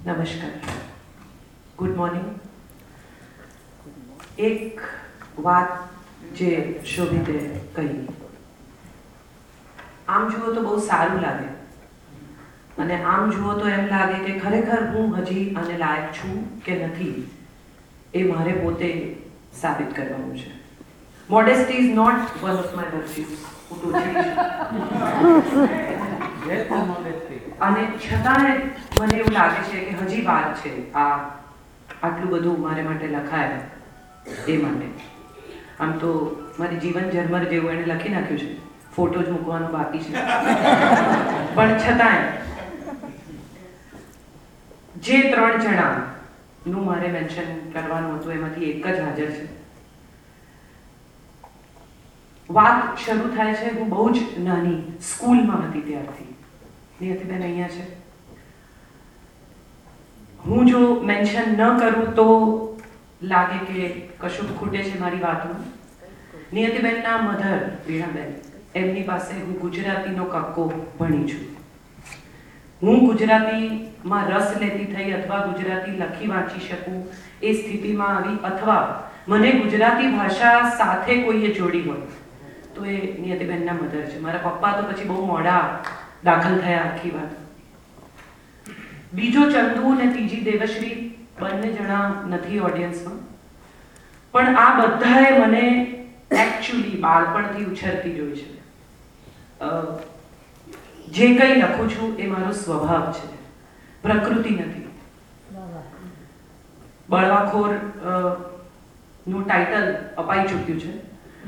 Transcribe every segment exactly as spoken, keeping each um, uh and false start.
નમસ્કાર, good morning. એક વાત જે શોભિતે કહી, આમ જુઓ તો બહુ સારું લાગે અને આમ જુઓ તો એમ લાગે કે ખરેખર હું હજી આને લાયક છું કે નથી, એ મારે પોતે સાબિત કરવાનું છે. Modesty is not one of my virtues. હું તો અને છતાંય મને એવું લાગે છે કે હજી વાર છે આ આટલું બધું મારે માટે લખાય એ માટે. આમ તો મારી જીવન ઝરમર જેવું એણે લખી નાખ્યું છે, ફોટો જ મૂકવાનો બાકી છે. પણ છતાંય જે ત્રણ જણાનું મારે મેન્શન કરવાનું હતું એમાંથી એક જ હાજર છે. વાત શરૂ થાય છે હું બહુ જ નાની સ્કૂલમાં હતી ત્યારથી. નિયતિબેન અહીંયા છે. હું જો મેન્શન ન કરું તો લાગે કે કશું ખૂટે છે મારી વાતમાં. નિયતિબેનના મધર વીણાબેન, એમની પાસે હું ગુજરાતીનો કક્કો ભણી છું. હું ગુજરાતીમાં રસ લેતી થઈ અથવા ગુજરાતી લખી વાંચી શકું એ સ્થિતિમાં આવી, અથવા મને ગુજરાતી ભાષા સાથે કોઈએ જોડી હોય તો એ નિયતિબેનના મધર છે. મારા પપ્પા તો પછી બહુ મોડા દાખલ થયા આખી વાત. બીજો ચંદુ અને ત્રીજી દેવશ્રી બંને જણા નથી ઓડિયન્સમાં, પણ આ બધાએ મને એકચ્યુઅલી બાળપણથી ઉછેરતી જોઈ છે. જે કંઈ લખું છું એ મારો સ્વભાવ છે, પ્રકૃતિ નથી. બળવાખોર નું ટાઇટલ અપાઈ ચૂક્યું છે.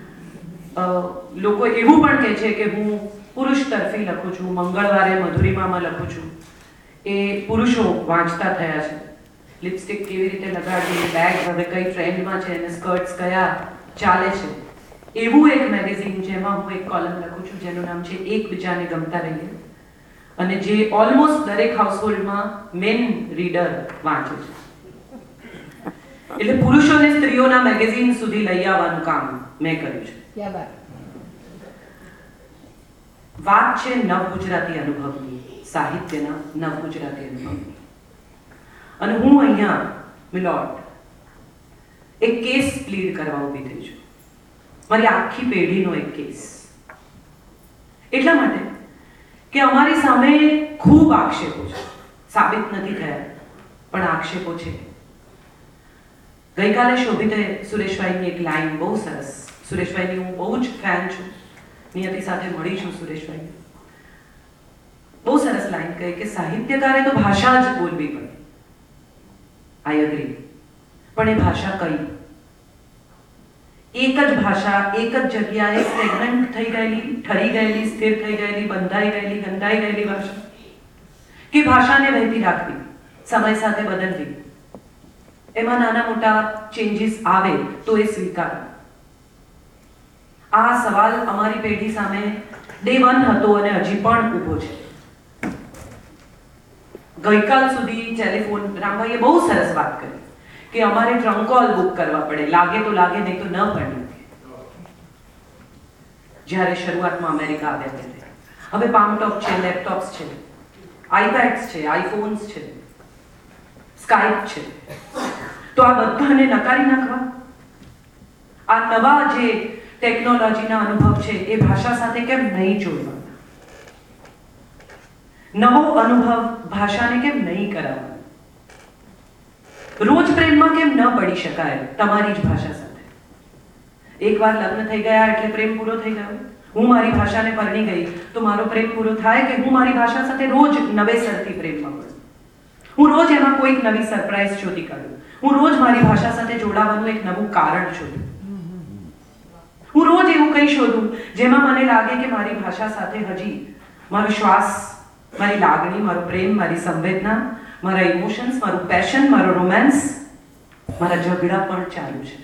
લોકો એવું પણ કહે છે કે હું પુરુષ તરફી લખું છું. મંગળવારે મધુરિમામાં લખું છું, એ પુરુષો વાંચતા થયા છે. લિપસ્ટિક કેવી રીતે લગાડવી, બેગ હવે કઈ ટ્રેન્ડમાં છે અને સ્કર્ટ્સ કયા ચાલે છે, એવું એક મેગેઝિન જેમાં હું એક કોલમ લખું છું જેનું નામ છે એકબીજાને ગમતા રહીએ, અને જે ઓલમોસ્ટ દરેક હાઉસહોલ્ડમાં મેન રીડર વાંચે છે. એટલે પુરુષોને સ્ત્રીઓના મેગેઝિન સુધી લઈ આવવાનું કામ મેં કર્યું છે. વાત છે નવ ગુજરાતી અનુભવની, સાહિત્યના નવ ગુજરાતી અનુભવની. અને હું અહીંયા મિલોટ એક કેસ પ્લીડ કરવા ઊભી થઈ છું, મારી આખી પેઢીનો એક કેસ. એટલા માટે કે અમારી સામે ખૂબ આક્ષેપો છે, સાબિત નથી થયા પણ આક્ષેપો છે. ગઈકાલે શોભિતે સુરેશભાઈની એક લાઈન બહુ સરસ, સુરેશભાઈની હું બહુ જ ફેન છું, નિયતિ સાથે મળી છું સુરેશભાઈ, બહુ સરસ લાઈન કહી કે સાહિત્યકારે તો ભાષા જ બોલવી પડે. I agree. પણ એ ભાષા કઈ? એક જ ભાષા એક જ જગ્યાએ સ્ટેગ્નન્ટ થઈ ગયેલી, ઠરી ગયેલી, સ્થિર થઈ ગયેલી, બંધાઈ ગયેલી, ગંધાઈ ગયેલી ભાષા, કે ભાષાને વહેતી રાખવી, સમય સાથે બદલવી, એમાં નાના મોટા ચેન્જીસ આવે તો એ સ્વીકાર. આ સવાલ અમારી પેઢી સામે ડે વન હતો અને હજી પણ ઊભો છે. ગઈકાલ સુધી ટેલિફોન, રામભાઈએ બહુ સરસ વાત કરી કે અમારે ટ્રંક કોલ બુક કરવા પડે, લાગે તો લાગે નહીં તો ન પડે. જ્યારે શરૂઆતમાં અમેરિકા આવ્યા ત્યારે. હવે પામટોપ છે, લેપટોપ્સ છે, આઈપેડ્સ છે, આઈફોન્સ છે, સ્કાઇપ છે, તો આ બધાને નકારી નાખવા? આ નવા જે ટેકનોલોજીના અનુભવ છે એ ભાષા સાથે કેમ નહીં જોડવા? નવો અનુભવ ભાષાને કેમ નહીં કરાવવાનો? રોજ પ્રેમમાં કેમ ન પડી શકાય તમારી જ ભાષા સાથે? એકવાર લગ્ન થઈ ગયા એટલે પ્રેમ પૂરો થઈ ગયો? હું મારી ભાષાને પરણી ગઈ તો મારો પ્રેમ પૂરો થાય કે હું મારી ભાષા સાથે રોજ નવેસરથી પ્રેમમાં પડું? હું રોજ એમાં કોઈક નવી સરપ્રાઈઝ શોધી કાઢું? હું રોજ મારી ભાષા સાથે જોડાવાનું એક નવું કારણ શોધું? હું રોજ એવું કંઈ શોધું જેમાં મને લાગે કે મારી ભાષા સાથે હજી મારો શ્વાસ, મારી લાગણી, મારો પ્રેમ, મારી સંવેદના, મારા ઇમોશન્સ, મારું પેશન, મારો રોમાન્સ, મારા ઝઘડા પણ ચાલુ છે.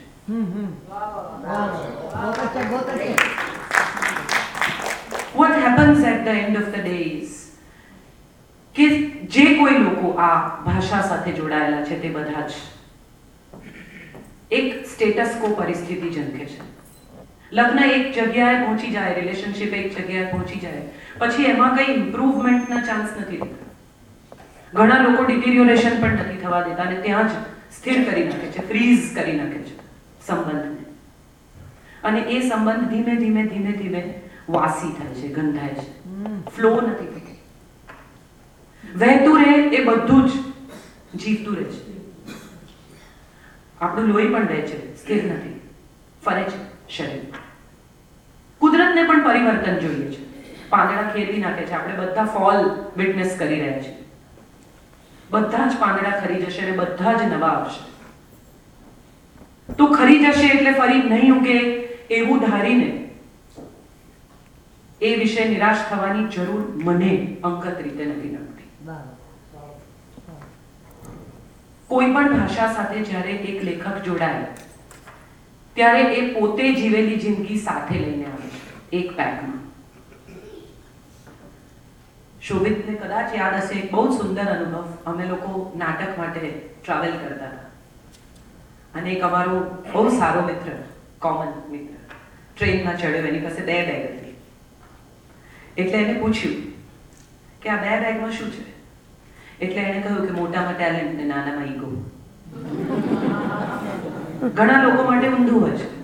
What happens at the end of the day is કે જે કોઈ લોકો આ ભાષા સાથે જોડાયેલા છે તે બધા જ એક સ્ટેટસ કો પરિસ્થિતિ ઝંખે છે. લગ્ન એક જગ્યાએ પહોંચી જાય, રિલેશનશિપ એક જગ્યાએ પહોંચી જાય, પછી એમાં કંઈ ઇમ્પ્રુવમેન્ટના ચાન્સ નથી રહેતા. ઘણા લોકો ડિટેરિયોરેશન પણ નથી થવા દેતા અને ત્યાં જ સ્થિર કરી નાખે છે, ફ્રીઝ કરી નાખે છે સંબંધને. અને એ સંબંધ ધીમે ધીમે ધીમે ધીમે વાસી થાય છે, ગંધાય છે, ફ્લો નથી થતો. વહેતું રહે એ બધું જ જીવતું રહે છે. આપણું લોહી પણ રહે છે, સ્થિર નથી, ફરે છે શરીર. કુદરતને પણ પરિવર્તન જોઈએ છે. પાંદડા ખેરવી નાખે છે. આપણે બધા ફોલ વિટનેસ કરી રહ્યા છીએ. બધા જ પાંદડા ખરી જશે અને બધા જ નવા આવશે. તો ખરી જશે એટલે ફરી નહીં ઉગે એવું ધારીને એ વિશે નિરાશ થવાની જરૂર મને અંગત રીતે નથી લાગતી. કોઈ પણ ભાષા સાથે જ્યારે એક લેખક જોડાય ત્યારે એ પોતે જીવેલી જિંદગી સાથે લઈને આવે છે એક પેકમાં. શોભિતને કદાચ યાદ હશે એક બહુ સુંદર અનુભવ. અમે લોકો નાટક માટે ટ્રાવેલ કરતા હતા અને એક અમારો બહુ સારો મિત્ર, કોમન મિત્ર, ટ્રેનમાં ચડ્યો. એની પાસે બે બેગ હતી. એટલે એને પૂછ્યું કે આ બે બેગમાં શું છે? એટલે એને કહ્યું કે મોટામાં ટેલેન્ટ ને નાનામાં ઈગો. ઘણા લોકો માટે ઊંધું હોય છે.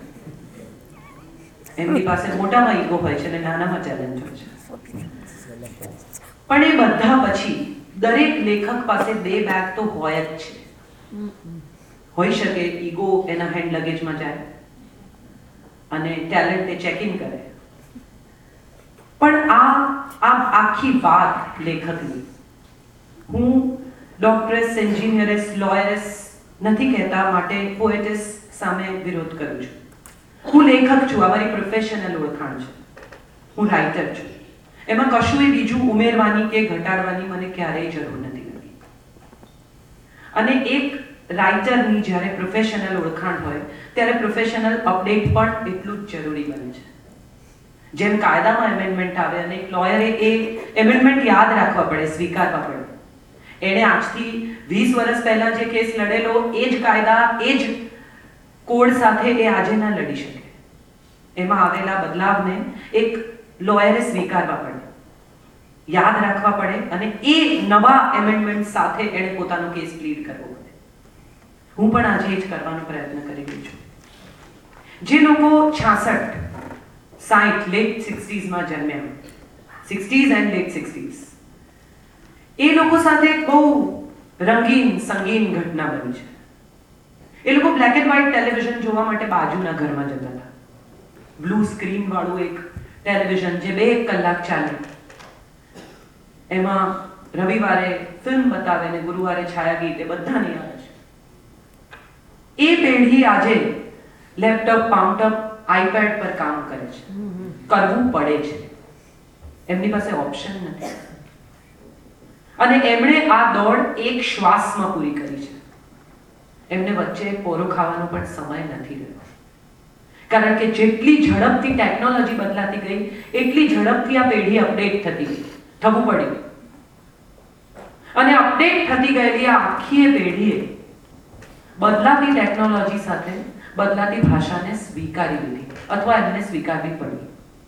એમની પાસે મોટામાં ઈગો હોય છે અને નાનામાં ટેલેન્ટ હોય છે. પણ એ બધા પછી દરેક લેખક પાસે બે બેગ તો હોય જ છે. હોઈ શકે ઈગો એના હેન્ડ લગેજમાં જાય અને ટેલેન્ટ એ ચેક ઇન કરે. પણ આ આ આખી વાત લેખકની, હું ડોક્ટરેસ, એન્જિનિયરેસ, લોયરેસ નથી કહેતા, માટે પોએટેસ સામે વિરોધ કરું છું. હું લેખક છું. આ મારી પ્રોફેશનલ ઓળખાણ છે. હું રાઇટર છું. એમાં કશુંય બીજું ઉમેરવાની કે ઘટાડવાની મને ક્યારેય જરૂર નથી લાગી. અને એક રાઇટરની જ્યારે પ્રોફેશનલ ઓળખાણ હોય ત્યારે પ્રોફેશનલ અપડેટ પણ એટલું જ જરૂરી બને છે. જેમ કાયદામાં એમેન્ડમેન્ટ આવે અને એક લોયરે એ એમેન્ડમેન્ટ યાદ રાખવા પડે, સ્વીકારવા પડે. એણે આજથી વીસ વર્ષ પહેલા જે કેસ લડેલો એ જ કાયદા, એ જ કોડ સાથે એ આજે ના લડી શકે. એમાં આવેલા બદલાવને એક લોયરે સ્વીકારવા પડે, યાદ રાખવા પડે અને એ નવા એમેન્ડમેન્ટ સાથે એણે પોતાનો કેસ પ્લીડ કરવો પડે. હું પણ આજે જ કરવાનો પ્રયત્ન કરી રહી છું. જે લોકો છાસઠ, સાઠ, લેટ સિક્સટીઝમાં જન્મ્યા, સિક્સટીઝ એન્ડ લેટ સિક્સટીઝ, એ લોકો સાથે એક બહુ રંગીન સંગીન ઘટના બની છે. એ લોકો બ્લેક એન્ડ વ્હાઇટ ટેલિવિઝન જોવા માટે બાજુના ઘરમાં જતા હતા. બ્લુ સ્ક્રીન વાળું એક ટેલિવિઝન જે બે એક કલાક ચાલે. એમાં રવિવારે ફિલ્મ બતાવે ને ગુરુવારે છાયા ગીત, એ બધાની આવે છે. એ પેઢી આજે લેપટોપ, પાઉન્ટઅપ, આઈપેડ પર કામ કરે છે. કરવું પડે છે. એમની પાસે ઓપ્શન નથી. અને એમણે આ દોડ એક શ્વાસમાં પૂરી કરી છે. એમને વચ્ચે પોરો ખાવાનો પણ સમય નથી રહ્યો. કારણ કે જેટલી ઝડપથી ટેકનોલોજી બદલાતી ગઈ એટલી ઝડપથી આ પેઢી અપડેટ થતી ગઈ, થવું પડ્યું. અને અપડેટ થતી ગયેલી આ આખી પેઢીએ બદલાતી ટેકનોલોજી સાથે બદલાતી ભાષાને સ્વીકારી લીધી અથવા એમને સ્વીકારવી પડી.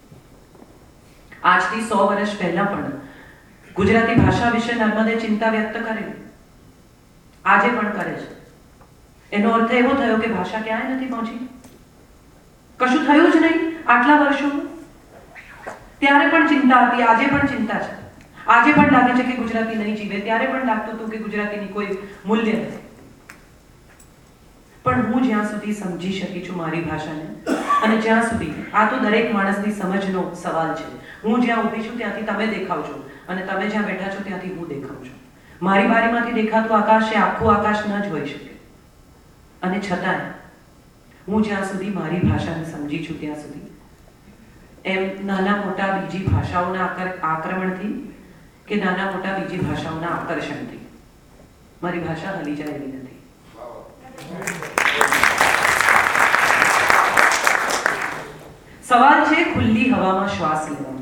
આજથી સો વર્ષ પહેલા પણ ગુજરાતી ભાષા વિશે નર્મદે ચિંતા વ્યક્ત કરેલી, આજે પણ કરે છે. એનો અર્થ એવો થયો કે ભાષા ક્યાંય નથી પહોંચી, કશું થયું જ નહીં આટલા વર્ષોમાં. ત્યારે પણ ચિંતા હતી, આજે પણ ચિંતા છે. આજે પણ લાગે છે કે ગુજરાતી નહીં જીવે, ત્યારે પણ લાગતું હતું કે ગુજરાતીની કોઈ મૂલ્ય નથી. પણ હું જ્યાં સુધી સમજી શકી છું મારી ભાષાને, અને જ્યાં સુધી, આ તો દરેક માણસની સમજનો સવાલ છે, હું જ્યાં ઊભી છું ત્યાંથી તમે દેખાવ છો અને તમે જ્યાં બેઠા છો ત્યાંથી હું દેખાઉં છું. મારી બારીમાંથી દેખાતું આકાશ એ આખું આકાશ ન જ હોઈ શકે. અને છતાંય હું જ્યાં સુધી મારી ભાષાને સમજી છું ત્યાં સુધી, એમ નાના મોટા બીજી ભાષાઓના આક્રમણથી કે નાના મોટા બીજી ભાષાઓના આકર્ષણથી મારી ભાષા હલી જાય એવી નથી. સવાલ છે ખુલ્લી હવામાં શ્વાસ લેવાનો.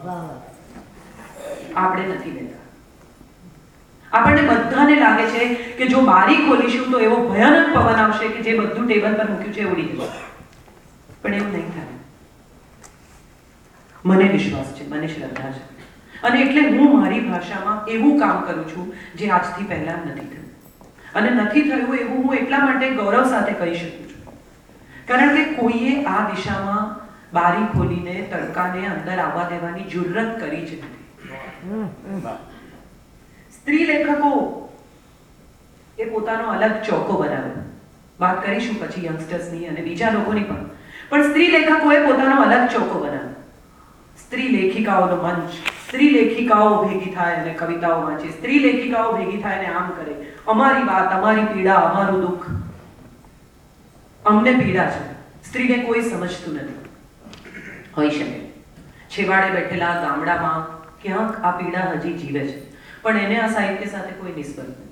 આપણે નથી લેતા. આપણને બધાને લાગે છે કે જો બારી ખોલીશું તો એવો ભયાનક પવન આવશે કે જે બધું ટેબલ પર મૂક્યું છે ઉડી જશે. પણ એવું નહીં થાય. મને વિશ્વાસ છે, મને શ્રદ્ધા છે. અને એટલે હું મારી ભાષામાં એવું કામ કરું છું જે આજથી પહેલા નથી થયું. અને નથી થયું એવું હું એટલા માટે ગૌરવ સાથે કહી શકું છું કારણ કે કોઈએ આ દિશામાં બારી ખોલીને તડકાને અંદર આવવા દેવાની જુર્રત કરી જ નથી. સ્ત્રી લેખકો એ પોતાનો અલગ ચોકો બનાવ્યો. વાત કરીશું પછી યંગસ્ટર્સની અને બીજા લોકોની પણ. પણ સ્ત્રી લેખકોએ પોતાનો અલગ ચોકો બનાવ્યો. સ્ત્રી લેખિકાઓનો મંચ, સ્ત્રી લેખિકાઓ ભેગી થાય અને કવિતાઓ વાંચે, સ્ત્રી લેખિકાઓ ભેગી થાય અને આમ કરે, અમારી વાત, અમારી પીડા, અમારું દુઃખ. અમને પીડા છે, સ્ત્રીને કોઈ સમજતું નથી. હોઈ શકે છેવાડે બેઠેલા ગામડામાં ક્યાંક આ પીડા હજી જીવે છે, પણ એને આ સાહિત્ય સાથે કોઈ નિસ્બત નથી.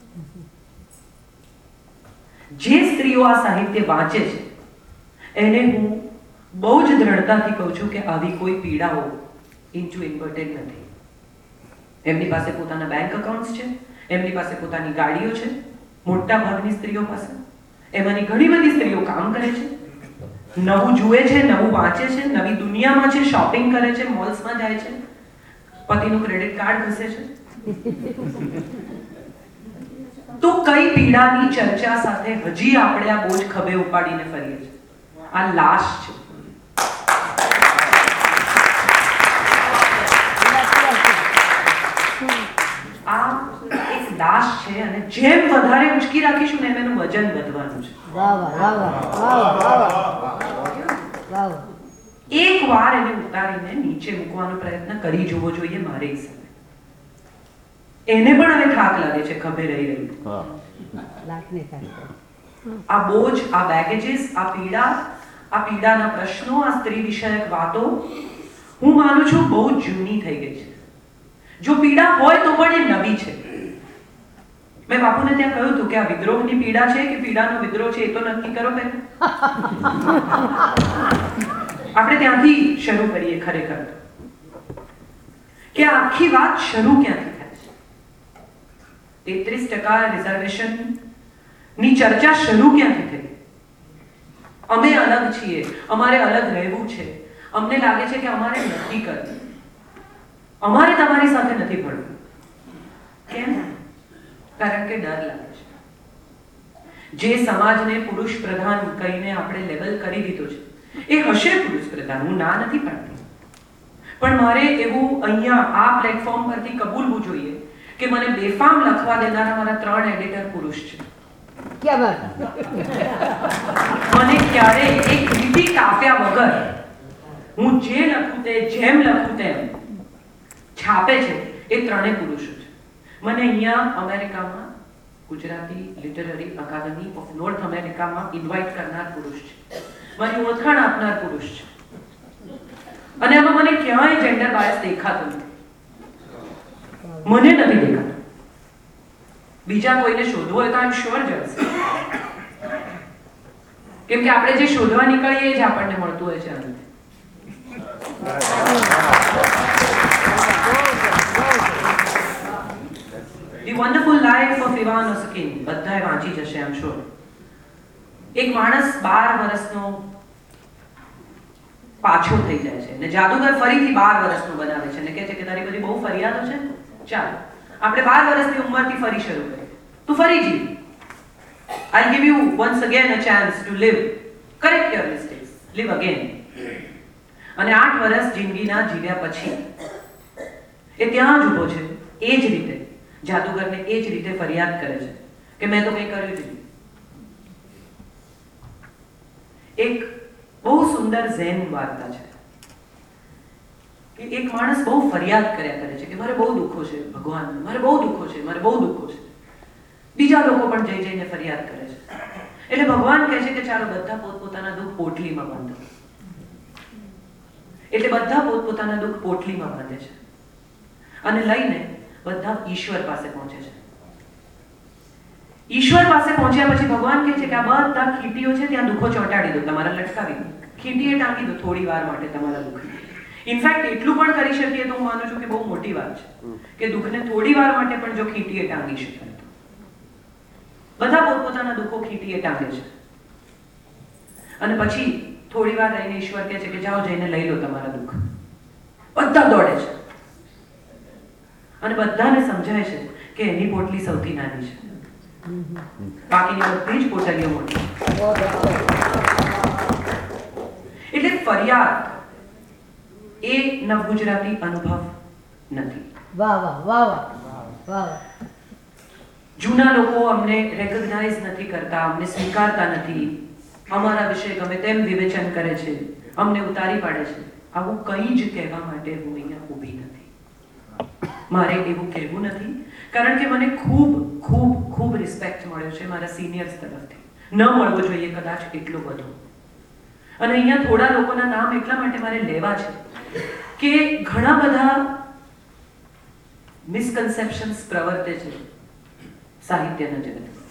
જે સ્ત્રીઓ આ સાહિત્ય વાંચે છે એને હું બહુ જ દ્રઢતાથી કહું છું કે આવી કોઈ પીડાઓ ઇન્ટુ ઇન્વર્ટેડ નથી. એમની પાસે પોતાના બેંક એકાઉન્ટ્સ છે, એમની પાસે પોતાની ગાડીઓ છે, મોટા ભાગની સ્ત્રીઓ પાસે. એમાંની ઘણી બધી સ્ત્રીઓ કામ કરે છે, નવું જુએ છે, નવું વાંચે છે, નવી દુનિયામાં છે, શોપિંગ કરે છે, મોલ્સમાં જાય છે, પતિનું ક્રેડિટ કાર્ડ ઘસે છે. તો કઈ પીડાની ચર્ચા સાથે હજી આપણે આ બોજ ખભે ઉપાડીને ફરીએ છીએ? આ લાશ છે. આ એક લાશ છે અને જેમ વધારે ઉચકી રાખીશું ને એમ એનું વજન વધવાનું છે. વાહ વાહ વાહ વાહ વાહ વાહ. એક વાર એને ઉતારીને નીચે મૂકવાનો પ્રયત્ન કરી જોવો જોઈએ મારે હિસાબે. એને પણ હવે થાક લાગે છે ખભે રહી રહી. આ બોજ, આ બેગેજીસ, આ પીડા, આ પીડાના પ્રશ્નો, આ સ્ત્રી વિષયક વાતો હું માનું છું બહુ જૂની થઈ ગઈ છે. જો પીડા હોય તો પણ એ નવી છે. મેં બાપુને ત્યાં કહ્યું હતું કે આ વિદ્રોહની પીડા છે કે પીડાનો વિદ્રોહ છે એ તો નક્કી કરો પહેલા. આપણે ત્યાંથી શરૂ કરીએ ખરેખર કે આ આખી વાત શરૂ ક્યાંથી થાય છે. તેત્રીસ ટકા રિઝર્વેશન ની ચર્ચા શરૂ ક્યાંથી થઈ? અમે અલગ છીએ, અમારે અલગ રહેવું છે, અમને લાગે છે કે અમારે નથી કરવું, અમારે તમારી સાથે નથી ભણવું. કેમ? કારણ કે ડર લાગે છે. જે સમાજને પુરુષ પ્રધાન કહીને આપણે લેબલ કરી દીધો છે એ હશે પુરુષ પ્રધાન, હું ના નથી પાડતી, પણ મારે એવું અહીંયા આ પ્લેટફોર્મ પરથી કબૂલવું જોઈએ કે મને બેફામ લખવા દેનારા મારા ત્રણ એડિટર પુરુષ છે. મને ક્યારે એક લીટી કાપ્યા વગર હું જે લખું તે જેમ લખું તેમ છાપે છે એ ત્રણેય પુરુષો છે. મને અહીંયા અમેરિકામાં Gujarati literary academy of north અમેરિકામાં ઇન્વાઇટ કરનાર પુરુષ છે, મારી ઓળખાણ આપનાર પુરુષ છે. અને આમાં મને ક્યાંય જેન્ડર બાયસ દેખાતું નથી. મને નથી દેખાતું. બીજા કોઈને શોધવો હોય તો આઈ એમ શ્યોર જશે, કેમ કે આપણે જે શોધવા નીકળીએ જ આપણને મળતું હોય છે. The Wonderful Life of Ivan Osokin બધાએ વાંચી જશે આમ શ્યોર. એક માણસ બાર વર્ષનો પાછો થઈ જાય છે અને જાદુગર ફરીથી બાર વર્ષનો બનાવે છે અને કહે છે કે તારી બધી બહુ ફરિયાદો છે, ચાલ આપણે બાર વર્ષની ઉંમરથી ફરી શરૂ કરીએ. તું ફરી જીવ. I'll give you once again a chance to live. Correct your mistakes. Live again. અને આઠ વર્ષ જિંદગીના જીવ્યા પછી એ ત્યાં જ ઊભો છે, એ જ રીતે જાદુગરને એ જ રીતે ફરિયાદ કરે છે કે મેં તો કંઈ કર્યું જ નહીં. એક બહુ સુંદર ઝેન વાર્તા છે કે એક માણસ બહુ ફરિયાદ કર્યા કરે છે કે મારે બહુ દુઃખો છે ભગવાન, મારે બહુ દુઃખો છે, મારે બહુ દુઃખો છે. બીજા લોકો પણ જઈ જઈને ફરિયાદ કરે છે. એટલે ભગવાન કહે છે કે ચાલો બધા પોતપોતાના દુઃખ પોટલીમાં બાંધો. એટલે બધા પોતપોતાના દુઃખ પોટલીમાં બાંધે છે અને લઈને બધા ઈશ્વર પાસે પહોંચે છે. ઈશ્વર પાસે પહોંચ્યા પછી ભગવાન કહે છે કે આ બધા ખીટીઓ છે ત્યાં દુઃખો ચોંટાડી દો, તમારા લટકાવી દો, ખીટીએ ટાંકી દો થોડી વાર માટે તમારા દુઃખ. ઇનફેક્ટ એટલું પણ કરી શકીએ તો હું માનું છું કે બહુ મોટી વાત છે કે દુઃખને થોડી વાર માટે પણ જો ખીટીએ ટાંગી શકાય. બધા પોતપોતાના દુઃખો ખીટીએ ટાંગે છે અને પછી થોડી વાર રહીને ઈશ્વર કહે છે કે જાઓ જઈને લઈ લો તમારા દુઃખ. બધા દોડે છે. અને બધાને સમજાય છે કે એની પોટલી સૌથી નાની છે, બાકીની બધી જ પોટલીઓ મોટી. એટલે ફરિયાદ એ નવ ગુજરાતી અનુભવ નથી. વાહ વાહ વાહ વાહ વાહ. જૂના લોકો અમને રેકોગ્નાઇઝ નથી કરતા, અમને સ્વીકારતા નથી, અમારા વિશે ગમે તેમ વિવેચન કરે છે, અમને ઉતારી પાડે છે. આવું કંઈ જ કહેવા માટે હું અહીંયા ઊભી નથી. મારે એવું કહેવું નથી, કારણ કે મને ખૂબ ખૂબ ખૂબ રિસ્પેક્ટ મળ્યો છે મારા સિનિયર્સ તરફથી. ન મળવો જોઈએ કદાચ એટલો બધો. અને અહીંયા થોડા લોકોના નામ એટલા માટે મારે લેવા છે કે ઘણા બધા મિસકન્સેપ્શન્સ પ્રવર્તે છે સાહિત્યના જગતમાં.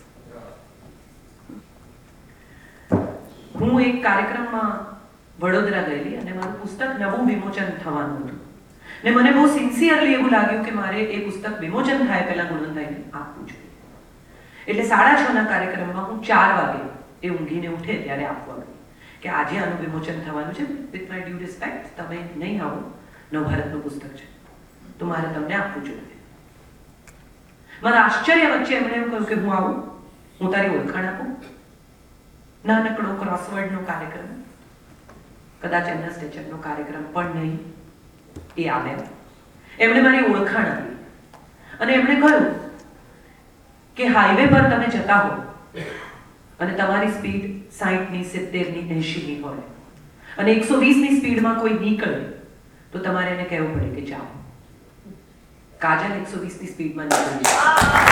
હું એક કાર્યક્રમમાં વડોદરા ગયેલી અને મારું પુસ્તક નવું વિમોચન થવાનું હતું ને મને બહુ સિન્સિયરલી એવું લાગ્યું કે મારે એ પુસ્તક વિમોચન થાય પહેલા ગુણવંતભાઈને આપવું જોઈએ. એટલે સાડા છ ના કાર્યક્રમમાં હું ચાર વાગે એ ઊંઘીને ઉઠે ત્યારે આપવા ગઈ કે આજે આનું વિમોચન થવાનું છે, વિથ માય ડ્યુ રિસ્પેક્ટ તમે નહીં આવો, નવભારતનું પુસ્તક છે તો મારે તમને આપવું જોઈએ. મારા આશ્ચર્ય વચ્ચે એમણે એવું કહ્યું કે હું આવું, હું તારી ઓળખાણ આપું. નાનકડો ક્રોસવર્ડનો કાર્યક્રમ, કદાચ એમના સ્ટેચરનો કાર્યક્રમ પણ નહીં, એ આવ્યા. એમણે મારી ઓળખાણ આપી અને એમણે કહ્યું કે હાઈવે પર તમે જતા હો અને તમારી સ્પીડ સાહીઠની, સિત્તેરની, એંશીની હોય અને એકસો વીસની સ્પીડમાં કોઈ નીકળે તો તમારે એને કહેવું પડે કે જાઓ. કાજલ એકસો વીસની સ્પીડમાં નીકળી છે.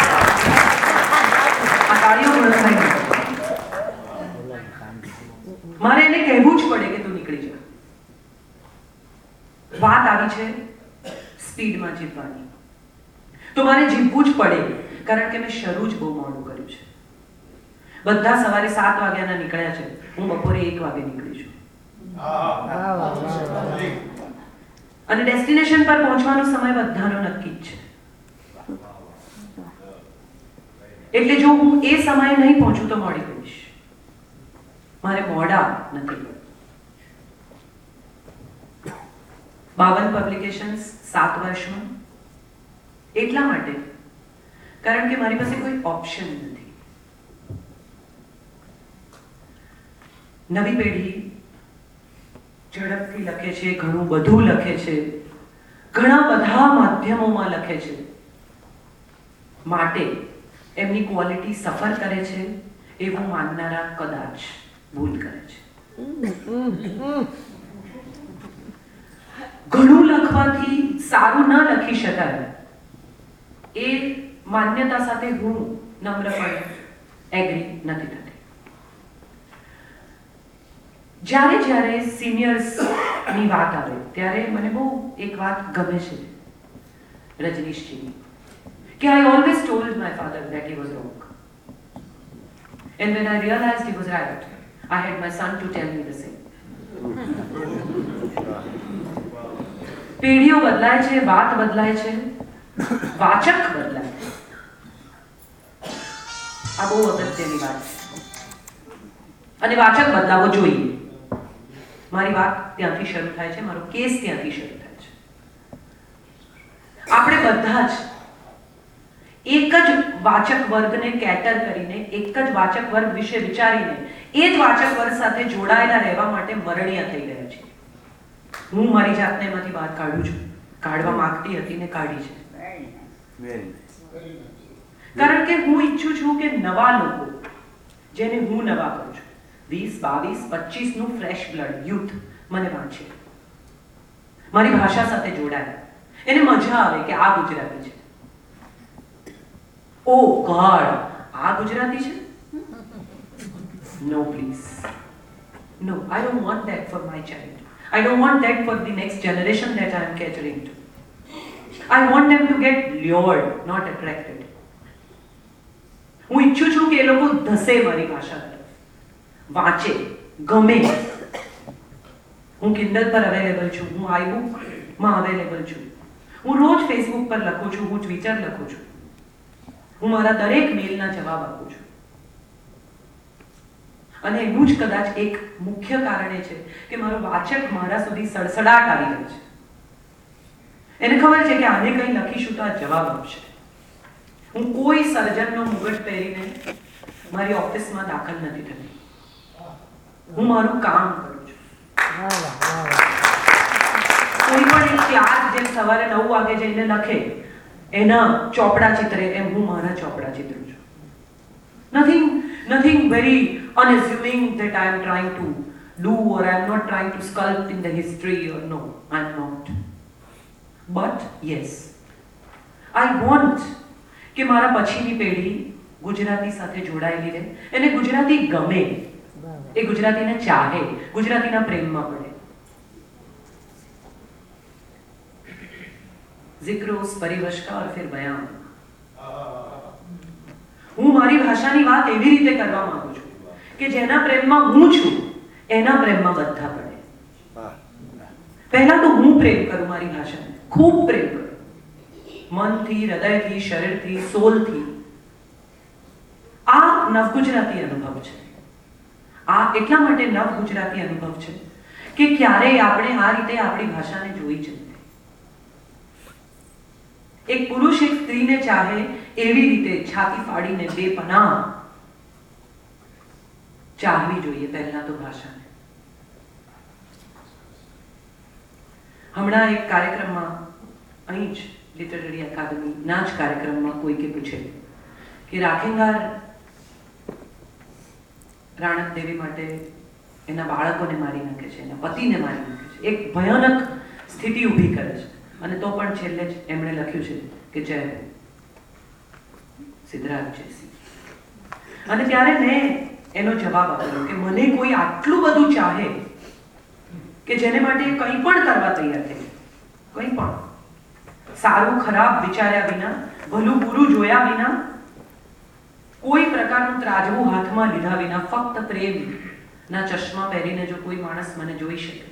આ તાળીઓ ગુણવંતભાઈ. મારે એને કહેવું જ પડે કે તું નીકળી જા. વાત આવી છે સ્પીડમાં જીતવાની, તો મારે જીતવું જ પડે, કારણ કે મેં શરૂ જ બહુ મોડું કર્યું છે. બધા સવારે સાત વાગ્યાના નીકળ્યા છે, હું બપોરે એક વાગે નીકળી છું. અને ડેસ્ટિનેશન પર પહોંચવાનો સમય બધાનો નક્કી જ છે. એટલે જો હું એ સમયે નહીં પહોંચું તો મોડી પડીશ. મારે મોડા નથી. બાવન પબ્લિકેશન્સ સાત વર્ષમાં, એટલા માટે કારણ કે મારી પાસે કોઈ ઓપ્શન નથી. નવી પેઢી ઝડપથી લખે છે, ઘણું બધું લખે છે, ઘણા બધા માધ્યમોમાં લખે છે, માટે એમની ક્વોલિટી સફર કરે છે એવું માનનારા કદાચ ભૂલ કરે છે. ઘણું લખવાથી સારું ન લખી શકાય એ માન્યતા સાથે હું નમ્રપણે એગ્રી નથી થતી. જ્યારે જ્યારે સિનિયર્સની વાત આવે ત્યારે મને બહુ એક વાત ગમે છે રજનીશજીની, કે I always told my father that he was wrong. And when I realized he was right, I had my son to tell me the same. પેઢીઓ બદલાય છે, વાત બદલાય છે, વાચક બદલાય છે. આ બહુ અગત્યની વાત છે અને વાચક બદલાવો જોઈએ. મારી વાત ત્યાંથી શરૂ થાય છે, મારો કેસ ત્યાંથી શરૂ થાય છે. આપણે બધા જ એક જ વાચક વર્ગને કેટર કરીને, એક જ વાચક વર્ગ વિશે વિચારીને એ જ વાચક વર્ગ સાથે જોડાયેલા રહેવા માટે મરણિયા થઈ ગયા છે. હું મારી જાતને એમાંથી બહાર કાઢું છું, કાઢવા માંગતી હતી ને કાઢી છે. કારણ કે હું ઈચ્છું છું કે નવા લોકો, જેને હું નવા કરું છું, વીસ બાવીસ પચીસ નું ફ્રેશ બ્લડ યુથ મને વાંચે, મારી ભાષા સાથે જોડાય, એને મજા આવે કે આ ગુજરાતી છે. ઓ ગોડ, આ ગુજરાતી છે? No please, no, I don't want that for my child. I don't want that for the next generation that I am catering to. I want them to get lured, not attracted. હું ઈચ્છું છું કે એ લોકો ધસે મારી ભાષા તરફ, વાંચે, ગમે. હું કિન્ડલ પર અવેલેબલ છું, હું આઈબુકમાં અવેલેબલ છું, હું રોજ ફેસબુક પર લખું છું, હું ટ્વિટર લખું છું, હું મારા દરેક મેલના જવાબ આપું છું. અને એનું જ કદાચ એક મુખ્ય કારણ એ છે કે મારો વાચક મારા સુધી સડસડાટ આવી જાય છે. એને ખબર છે કે આને કંઈ લખીશું તો આ જવાબ આપશે. હું કોઈ સર્જનનો મુગટ પહેરીને મારી ઓફિસમાં દાખલ નથી થતી. હું મારું કામ કરું છું. વાહ વાહ વાહ વાહ. કોઈ પણ એક ક્લાર્ક જેમ સવારે નવ વાગે જઈને લખે એના ચોપડા ચિત્રે એમ હું મારા ચોપડા ચિત્રું છું. Nothing nothing very unassuming that I am trying to do or I am not trying to sculpt in the history or no, I am not. But yes, I want કે મારા પછીની પેઢી ગુજરાતી સાથે જોડાયેલી રહે, એને ગુજરાતી ગમે, એ ગુજરાતીને ચાહે, ગુજરાતીના પ્રેમમાં પડે. जिक्र उस परिवश का और फिर बयान. હું મારી ભાષાની વાત એવી રીતે કરવા માંગુ છું કે જેના પ્રેમમાં હું છું એના પ્રેમમાં બધા પડે. પહેલા તો હું પ્રેમ કરું મારી ભાષાને, ખૂબ પ્રેમ કરું, મનથી, હૃદયથી, શરીરથી, સોલથી. આ નવ ગુજરાતી અનુભવ છે. આ એટલા માટે નવ ગુજરાતી અનુભવ છે કે ક્યારેય આપણે આ રીતે આપણી ભાષાને જોઈ છે. એક પુરુષ એક સ્ત્રીને ચાહે એવી રીતે છાતી ફાડીને બેપનાહ ચાહવી જોઈએ પહેલા તો ભાષાને. હમણાં એક કાર્યક્રમમાં અહીં જ લિટરરી અકાદમીના જ કાર્યક્રમમાં કોઈકે પૂછે કે રાખેંગાર રાણક દેવી માટે એના બાળકોને મારી નાખે છે, એના પતિને મારી નાખે છે, એક ભયાનક સ્થિતિ ઊભી કરે છે, અને તો પણ છેલ્લે જ એમણે લખ્યું છે કે જય સિદ્ધરાજ જયસિંહ. અને ત્યારે મેં એનો જવાબ આપ્યો કે મને કોઈ આટલું બધું ચાહે કે જેને માટે કંઈ પણ કરવા તૈયાર થઈ, કંઈ પણ સારું ખરાબ વિચાર્યા વિના, ભલું બુરું જોયા વિના, કોઈ પ્રકારનું ત્રાજવું હાથમાં લીધા વિના, ફક્ત પ્રેમના ચશ્મા પહેરીને જો કોઈ માણસ મને જોઈ શકે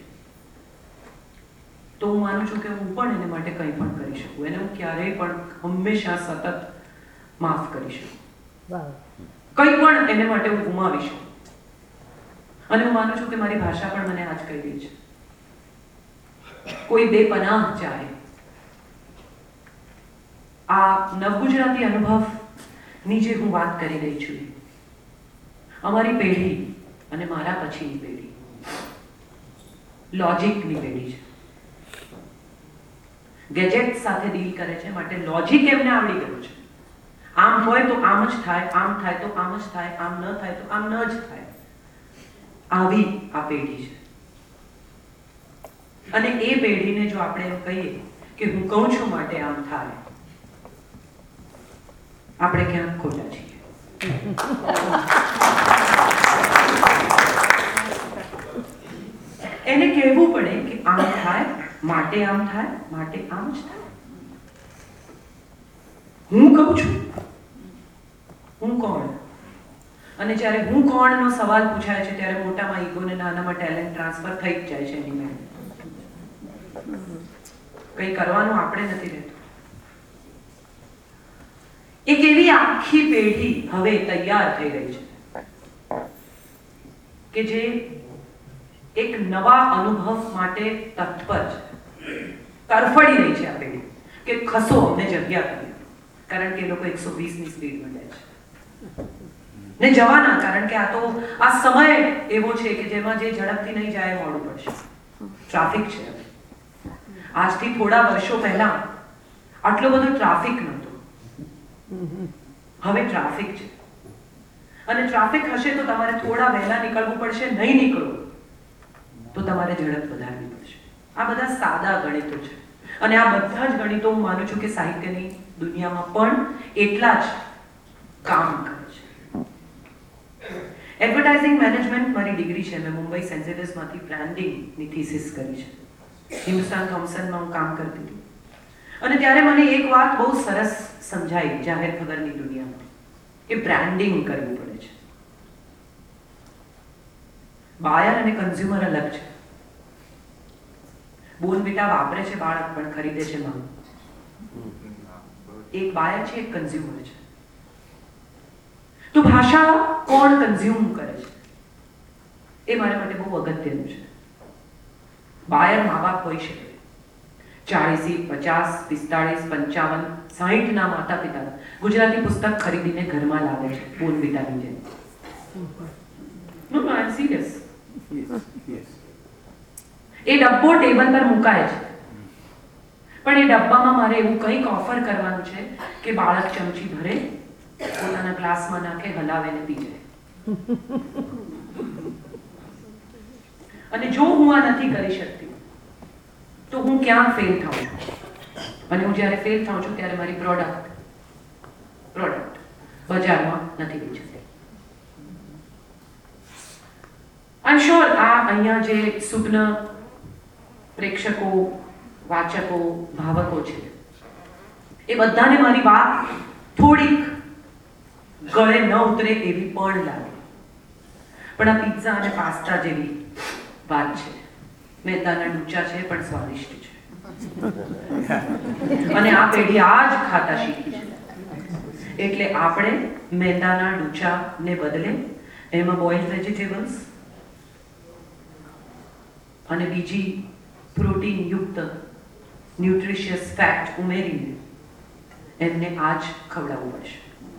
તો હું માનું છું કે હું પણ એને માટે કંઈ પણ કરી શકું. એને હું ક્યારેય પણ હંમેશા સતત માફ કરી શકું, કંઈ પણ એને માટે હું ગુમાવી શકું. અને હું માનું છું કે મારી ભાષા પણ મને આજ કહી રહી છે. કોઈ બેપનાહ ચાહે. આ નવગુજરાતી અનુભવની જે હું વાત કરી રહી છું, અમારી પેઢી અને મારા પછીની પેઢી લોજિકની પેઢી છે. ગેજેટ સાથે ડીલ કરે છે, માટે લોજિક એમને આવડી ગયું છે. આમ હોય તો આમ જ થાય, આમ થાય તો આમ જ થાય, આમ ન થાય તો આમ ન જ થાય. આવી આ પેઢી છે. અને એ પેઢીને જો આપણે એમ કહીએ કે હું કહું છું માટે આમ થાય, આપણે ક્યાંક ખોટા છીએ. એને કહેવું પડે કે આમ થાય માટે આમ થાય, માટે આમ જ થાય. હું કહું છું હું કોણ, અને જ્યારે હું કોણનો સવાલ પૂછાય છે ત્યારે મોટામાં ઈગો ને નાનામાં ટેલેન્ટ ટ્રાન્સફર થઈ જ જાય છે. એની મેં કંઈ કરવાનું આપણે નથી રહેતું. એક એવી આખી પેઢી હવે તૈયાર થઈ રહી છે કે જે એક નવા અનુભવ માટે તત્પર છે, તરફડી રહી છે આ પેઢી કે ખસો અમને જગ્યા કરી, કારણ કે એ લોકો એકસો વીસ ની સ્પીડમાં જાય છે ને જવાના, કારણ કે આ તો આ સમય એવો છે કે જેમાં જે ઝડપથી નહીં જાય મોડું પડશે. ટ્રાફિક છે. આજથી થોડા વર્ષો પહેલા આટલો બધો ટ્રાફિક નહોતો, હવે ટ્રાફિક છે. અને ટ્રાફિક હશે તો તમારે થોડા વહેલા નીકળવું પડશે, નહીં નીકળો તો તમારે ઝડપ વધારવી પડશે. આ બધા સાદા ગણિતો છે, અને આ બધા જ ગણિતો હું માનું છું કે સાહિત્યની દુનિયામાં પણ એટલા જ કામ કરે છે. એડવર્ટાઇઝિંગ મેનેજમેન્ટ મારી ડિગ્રી છે. મેં મુંબઈ સેન્ટ ઝેવિયર્સમાંથી બ્રાન્ડિંગની થીસિસ કરી છે. હિન્દુસ્તાન થોમ્સનમાં હું કામ કરતી હતી, અને ત્યારે મને એક વાત બહુ સરસ સમજાઈ જાહેર ખબરની દુનિયામાં કે બ્રાન્ડિંગ કરવું પડે છે. બાયર અને કન્ઝ્યુમર અલગ છે. બોર્નવિટા વાપરે છે બાળક, પણ ખરીદે છે માં. એક બાયર છે, એક કન્ઝ્યુમર છે. તો ભાષા કોણ કન્ઝ્યુમ કરે છે એ મારા માટે બહુ અગત્યનું છે. બાયર મા બાપ હોઈ શકે, ચાળીસી પચાસ પિસ્તાળીસ પંચાવન સાહીઠના માતા પિતા ગુજરાતી પુસ્તક ખરીદીને ઘરમાં લાવે છે બોર્નવિટાની જેમ. નો નો આઈ એમ સિરિયસ. એ ડબ્બો ટેબલ પર મુકાય છે, પણ એ ડબ્બામાં મારે એવું કંઈક ઓફર કરવાનું છે કે બાળક ચમચી ભરે, પોતાના ગ્લાસમાં નાખે, હલાવે ને પી જાય. અને જો હું આ નથી કરી શકતી તો હું ક્યાં ફેલ થાઉં છું, અને હું જ્યારે ફેલ થાઉં છું ત્યારે મારી પ્રોડક્ટ પ્રોડક્ટ બજારમાં નથી વેચાતી. આઈ એમ શ્યોર આ અહીંયા જે સુગ્ન પ્રેક્ષકો, વાચકો, ભાવકો છે એ બધાને મારી વાત થોડીક ગળે ન ઉતરે એવી પણ લાગે, પણ આ પિઝા અને પાસ્તા જેવી વાત છે. મેદાના ડૂચા છે પણ સ્વાદિષ્ટ છે, અને આ પેઢી આ જ ખાતા શીખી છે. એટલે આપણે મેદાના ડૂચા ને બદલે એમાં બોઇલ્ડ વેજીટેબલ્સ અને બીજી પ્રોટીન યુક્ત ન્યુટ્રિશિયસ ફેટ ઉમેરીને એમને આ જ ખવડાવવું પડશે.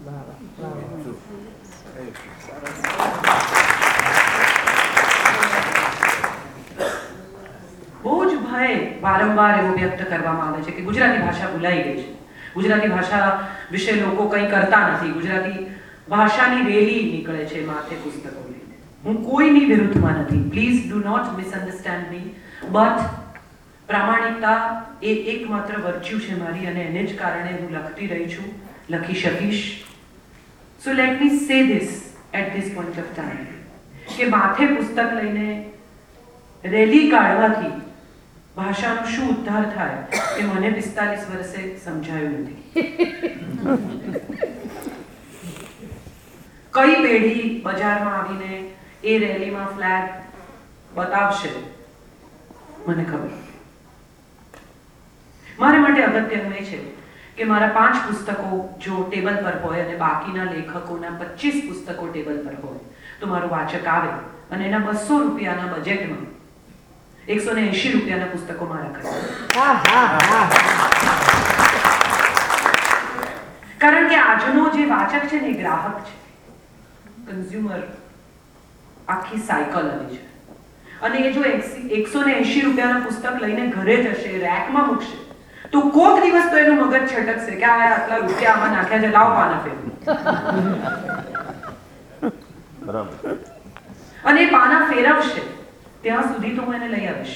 બહુ જ ભય વારંવાર એવું વ્યક્ત કરવામાં આવે છે કે ગુજરાતી ભાષા ભૂલાઈ ગઈ છે, ગુજરાતી ભાષા વિશે લોકો કંઈ કરતા નથી, ગુજરાતી ભાષાની રેલી નીકળે છે માથે પુસ્તકો લઈને. હું કોઈની વિરુદ્ધમાં નથી, please do not misunderstand me, but પ્રામાણિકતા એ એકમાત્ર વર્ચ્યુ છે મારી, અને એને જ કારણે હું લખતી રહી છું, લખી શકીશ. સો let me say this at this point of time કે માથે પુસ્તક લઈને રેલી કાઢવાથી ભાષાનો શું ઉદ્ધાર થાય એ મને પિસ્તાલીસ વર્ષે સમજાયું નથી. કઈ પેઢી બજારમાં આવીને એ રેલીમાં ફ્લેગ બતાવશે મને ખબર. મારા માટે અગત્યનું એ છે કે મારા પાંચ પુસ્તકો જો ટેબલ પર હોય અને બાકીના લેખકોના પચીસ પુસ્તકો ટેબલ પર હોય તો મારું વાચક આવે અને એના બસો રૂપિયાના બજેટમાં એકસો ને એંશી રૂપિયાના પુસ્તકો મારા ખરીદે. કારણ કે આજનો જે વાચક છે ને એ ગ્રાહક છે, કન્ઝ્યુમર આખી સાયકોલોજી છે. અને એ જો એકસો ને એંશી રૂપિયાના પુસ્તક લઈને ઘરે જશે, રેકમાં મૂકશે, તો કોક દિવસ તો એનું મગજ છટકશે કે આ આટલા રૂપિયા આમાં નાખ્યા છે, લાવ પાના ફેરવું. બરાબર. અને એ પાના ફેરવશે ત્યાં સુધી તો હું એને લઈ આવીશ.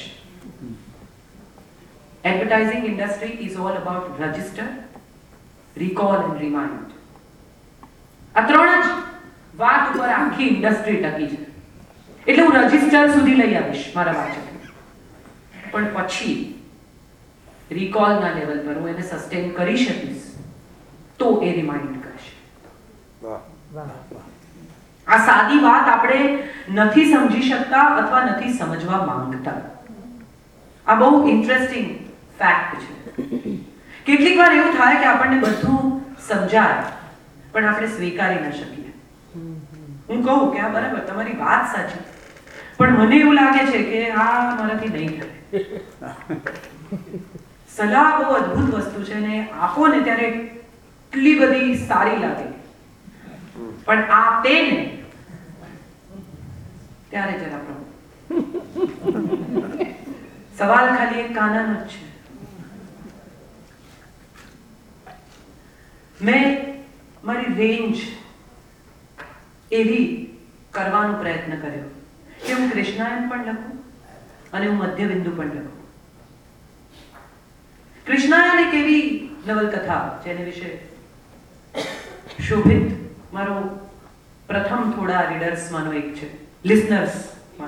Advertising industry is all about register, recall and remind. આ ત્રણ જ વાત ઉપર આખી ઇન્ડસ્ટ્રી ટકી છે. એટલે હું રજિસ્ટર સુધી લઈ આવીશ મારા વાચકને, પણ પછી રિકોલના લેવલ પર હું એને સસ્ટેન કરી શકીશ તો એ રિમાઇન્ડ કરશે. આ સાદી વાત આપણે નથી સમજી શકતા અથવા નથી સમજવા માંગતા. આ બહુ ઇન્ટરેસ્ટિંગ ફેક્ટ છે. કેટલીક વાર એવું થાય કે આપણને બધું સમજાય પણ આપણે સ્વીકારી ન શકીએ. હું કહું કે આ બરાબર, તમારી વાત સાચી, પણ મને એવું લાગે છે કે આ મારાથી નહીં થાય. સલાહ બહુ અદ્ભુત વસ્તુ છે ને આપો ને ત્યારે એટલી બધી સારી લાગે, પણ આપે ને ત્યારે જરા પ્રભુ. સવાલ ખાલી એક કાનાનો જ છે. મેં મારી રેન્જ એવી કરવાનો પ્રયત્ન કર્યો કે હું કૃષ્ણાયન પણ લખું અને હું મધ્યબિંદુ પણ લખું. કૃષ્ણાયન એક એવી નવલકથા જેને વિશે શોભિત મારો પ્રથમ થોડા રીડર્સમાંનો એક છે, લિસનર્સ.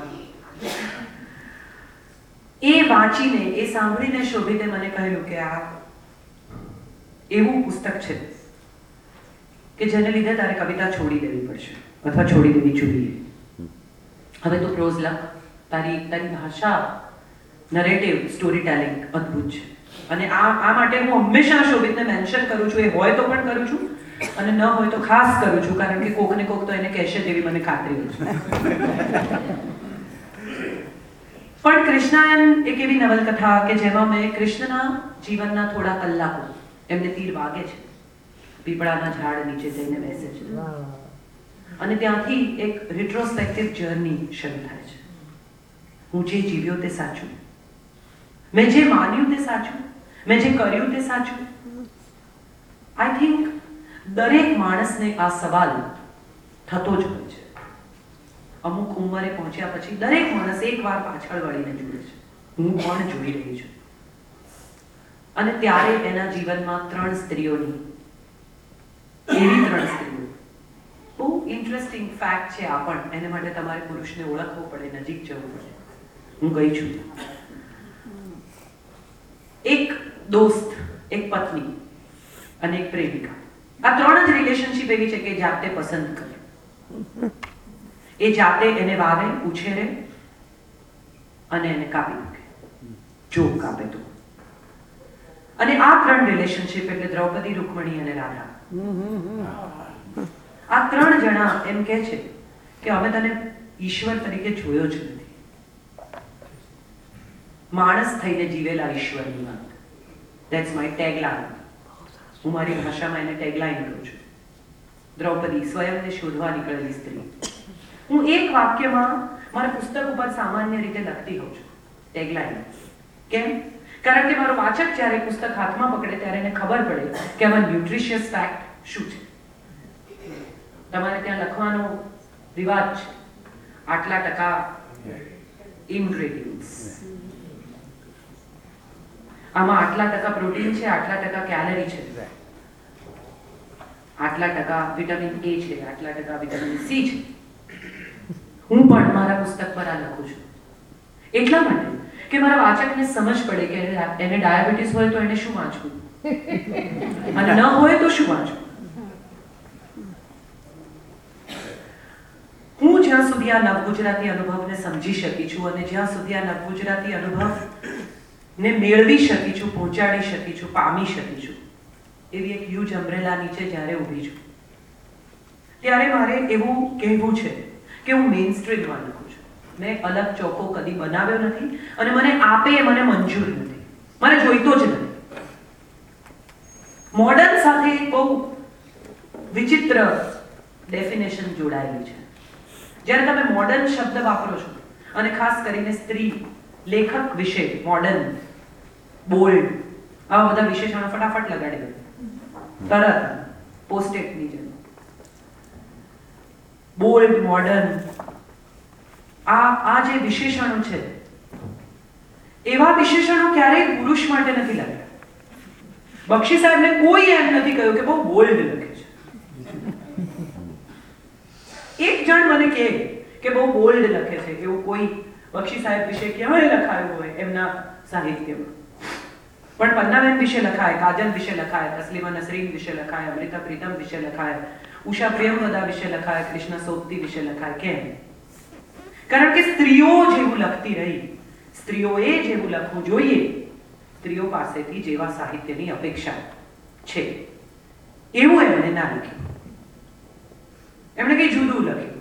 એ વાંચીને, એ સાંભળીને શોભિતે મને કહ્યું કે આ એવું પુસ્તક છે કે જેને લીધે તારે કવિતા છોડી દેવી પડશે અથવા છોડી દેવી જોઈએ. હવે તો પ્રોઝ લખ. તારી તારી ભાષા, નરેટિવ, સ્ટોરી ટેલિંગ અદ્ભુત છે. અને આ આ માટે હું હંમેશા શોભિતને મેન્શન કરું છું. એ હોય તો પણ કરું છું અને ન હોય તો ખાસ કરું છું, કારણ કે કોક ને કોક તો એને કહેશે જેવી મને ખાતરી છે. પણ કૃષ્ણાયન એક એવી નવલકથા કે જેમાં મેં કૃષ્ણના જીવનના થોડા કલાકો, એમને તીર વાગે છે, પીપળાના ઝાડ નીચે જઈને બેસે છે, અને ત્યાંથી એક રિટ્રોસ્પેક્ટિવ જર્ની શરૂ થાય છે. હું જે જીવ્યો તે સાચું, મેં જે માન્યું તે સાચું, મેં જે કર્યું તે સાચું. આઈ થિંક દરેક માણસને આ સવાલ થતો જ હોય છે. અમુક ઉંમરે પહોંચ્યા પછી દરેક માણસ એકવાર પાછળ વળીને જુએ છે, હું પણ જોઈ રહી છું. અને ત્યારે એના જીવનમાં ત્રણ સ્ત્રીઓની, એવી ત્રણ સ્ત્રીઓ, બહુ ઇન્ટરેસ્ટિંગ ફેક્ટ છે આ પણ, એને માટે તમારે પુરુષને ઓળખવું પડે, નજીક જવું પડે. હું ગઈ છું. એક દોસ્ત, એક પત્ની અને એક પ્રેમિકા. આ ત્રણ જ રિલેશનશિપ એવી છે કે જાતે પસંદ કરે, એ જાતે એને વાવે, ઉછેરે અને એને કાપી નાખે, જો કાપે તો. અને આ ત્રણ રિલેશનશિપ એટલે દ્રૌપદી, રૂકમણી અને રાધા. આ ત્રણ જણા એમ કહે છે કે અમે તને ઈશ્વર તરીકે જોયો જ નથી. માણસ થઈને જીવેલા ઈશ્વરની વાત. That's my tagline. હું મારી ભાષામાં એને ટેગલાઇન કરું છું. દ્રૌપદી, સ્વયંને શોધવા નીકળેલી સ્ત્રી. હું એક વાક્યમાં મારા પુસ્તક ઉપર સામાન્ય રીતે લખતી હોઉં છું ટેગલાઇન. કેમ? કારણ કે મારો વાચક જ્યારે પુસ્તક હાથમાં પકડે ત્યારે એને ખબર પડે કે આમાં ન્યુટ્રિશિયસ ફેક્ટ શું છે. તમારે ત્યાં લખવાનો રિવાજ છે, આટલા ટકા ઇન્ગ્રેડિયન્ટ્સ, આમાં આટલા ટકા પ્રોટીન છે, આટલા ટકા કેલરી છે, આટલા ટકા વિટામિન એ છે, આટલા ટકા વિટામિન સી છે. હું પણ મારા પુસ્તક પર આ લખું છું એટલા માટે કે મારા વાચકને સમજ પડે કે એને ડાયાબિટીસ હોય તો એને શું વાંચવું અને ન હોય તો શું વાંચવું. હું જ્યાં સુધી આ નવગુજરાતી અનુભવને સમજી શકી છું અને જ્યાં સુધી આ નવગુજરાતી અનુભવને મેળવી શકી છું, પહોંચાડી શકી છું, પામી શકી છું, એવી એક હ્યુજ અમ્બ્રેલા નીચે જ્યારે ઊભી છું, ત્યારે મારે એવું કહેવું છે કે હું મેઇન સ્ટ્રીમમાં લખું છું. મેં અલગ ચોકો કદી બનાવ્યો નથી અને મને આપે એ મને મંજૂર નથી, મને જોઈતો જ નથી. મોડર્ન સાથે બહુ વિચિત્ર ડેફિનેશન જોડાયેલી છે. જ્યારે તમે મોડર્ન શબ્દ વાપરો છો અને ખાસ કરીને સ્ત્રી લેખક વિશે મોડર્ન, બોલ્ડ, આવા બધા વિશેષણો ફટાફટ લગાડી દે તરત પોસ્ટેટની જેમ. બોલ્ડ, મોડર્ન, આ આ જે વિશેષણો છે એવા વિશેષણો ક્યારેય પુરુષ માટે નથી લાગ્યા. બક્ષી સાહેબને કોઈ એમ નથી કહ્યું કે બહુ બોલ્ડ લખે છે. એક જણ મને કહે કે બહુ બોલ્ડ લખે છે એવું કોઈ બક્ષી સાહેબ વિશે ક્યાંય લખાયું હોય એમના સાહિત્યમાં. પણ પન્નાબેન વિશે લખાય, કાજલ વિશે લખાય, તસ્લીમા નસરીન વિશે લખાય, અમૃતા પ્રીતમ વિશે લખાય, ઉષા પ્રિયંવદા વિશે લખાય, કૃષ્ણ સોબતી વિશે લખાય. કેમ? કારણ કે સ્ત્રીઓ જેવું લખતી રહી, સ્ત્રીઓએ જેવું લખવું જોઈએ, સ્ત્રીઓ પાસેથી જેવા સાહિત્યની અપેક્ષા છે એવું એમણે ના લખ્યું. એમણે કઈ જુદું લખ્યું.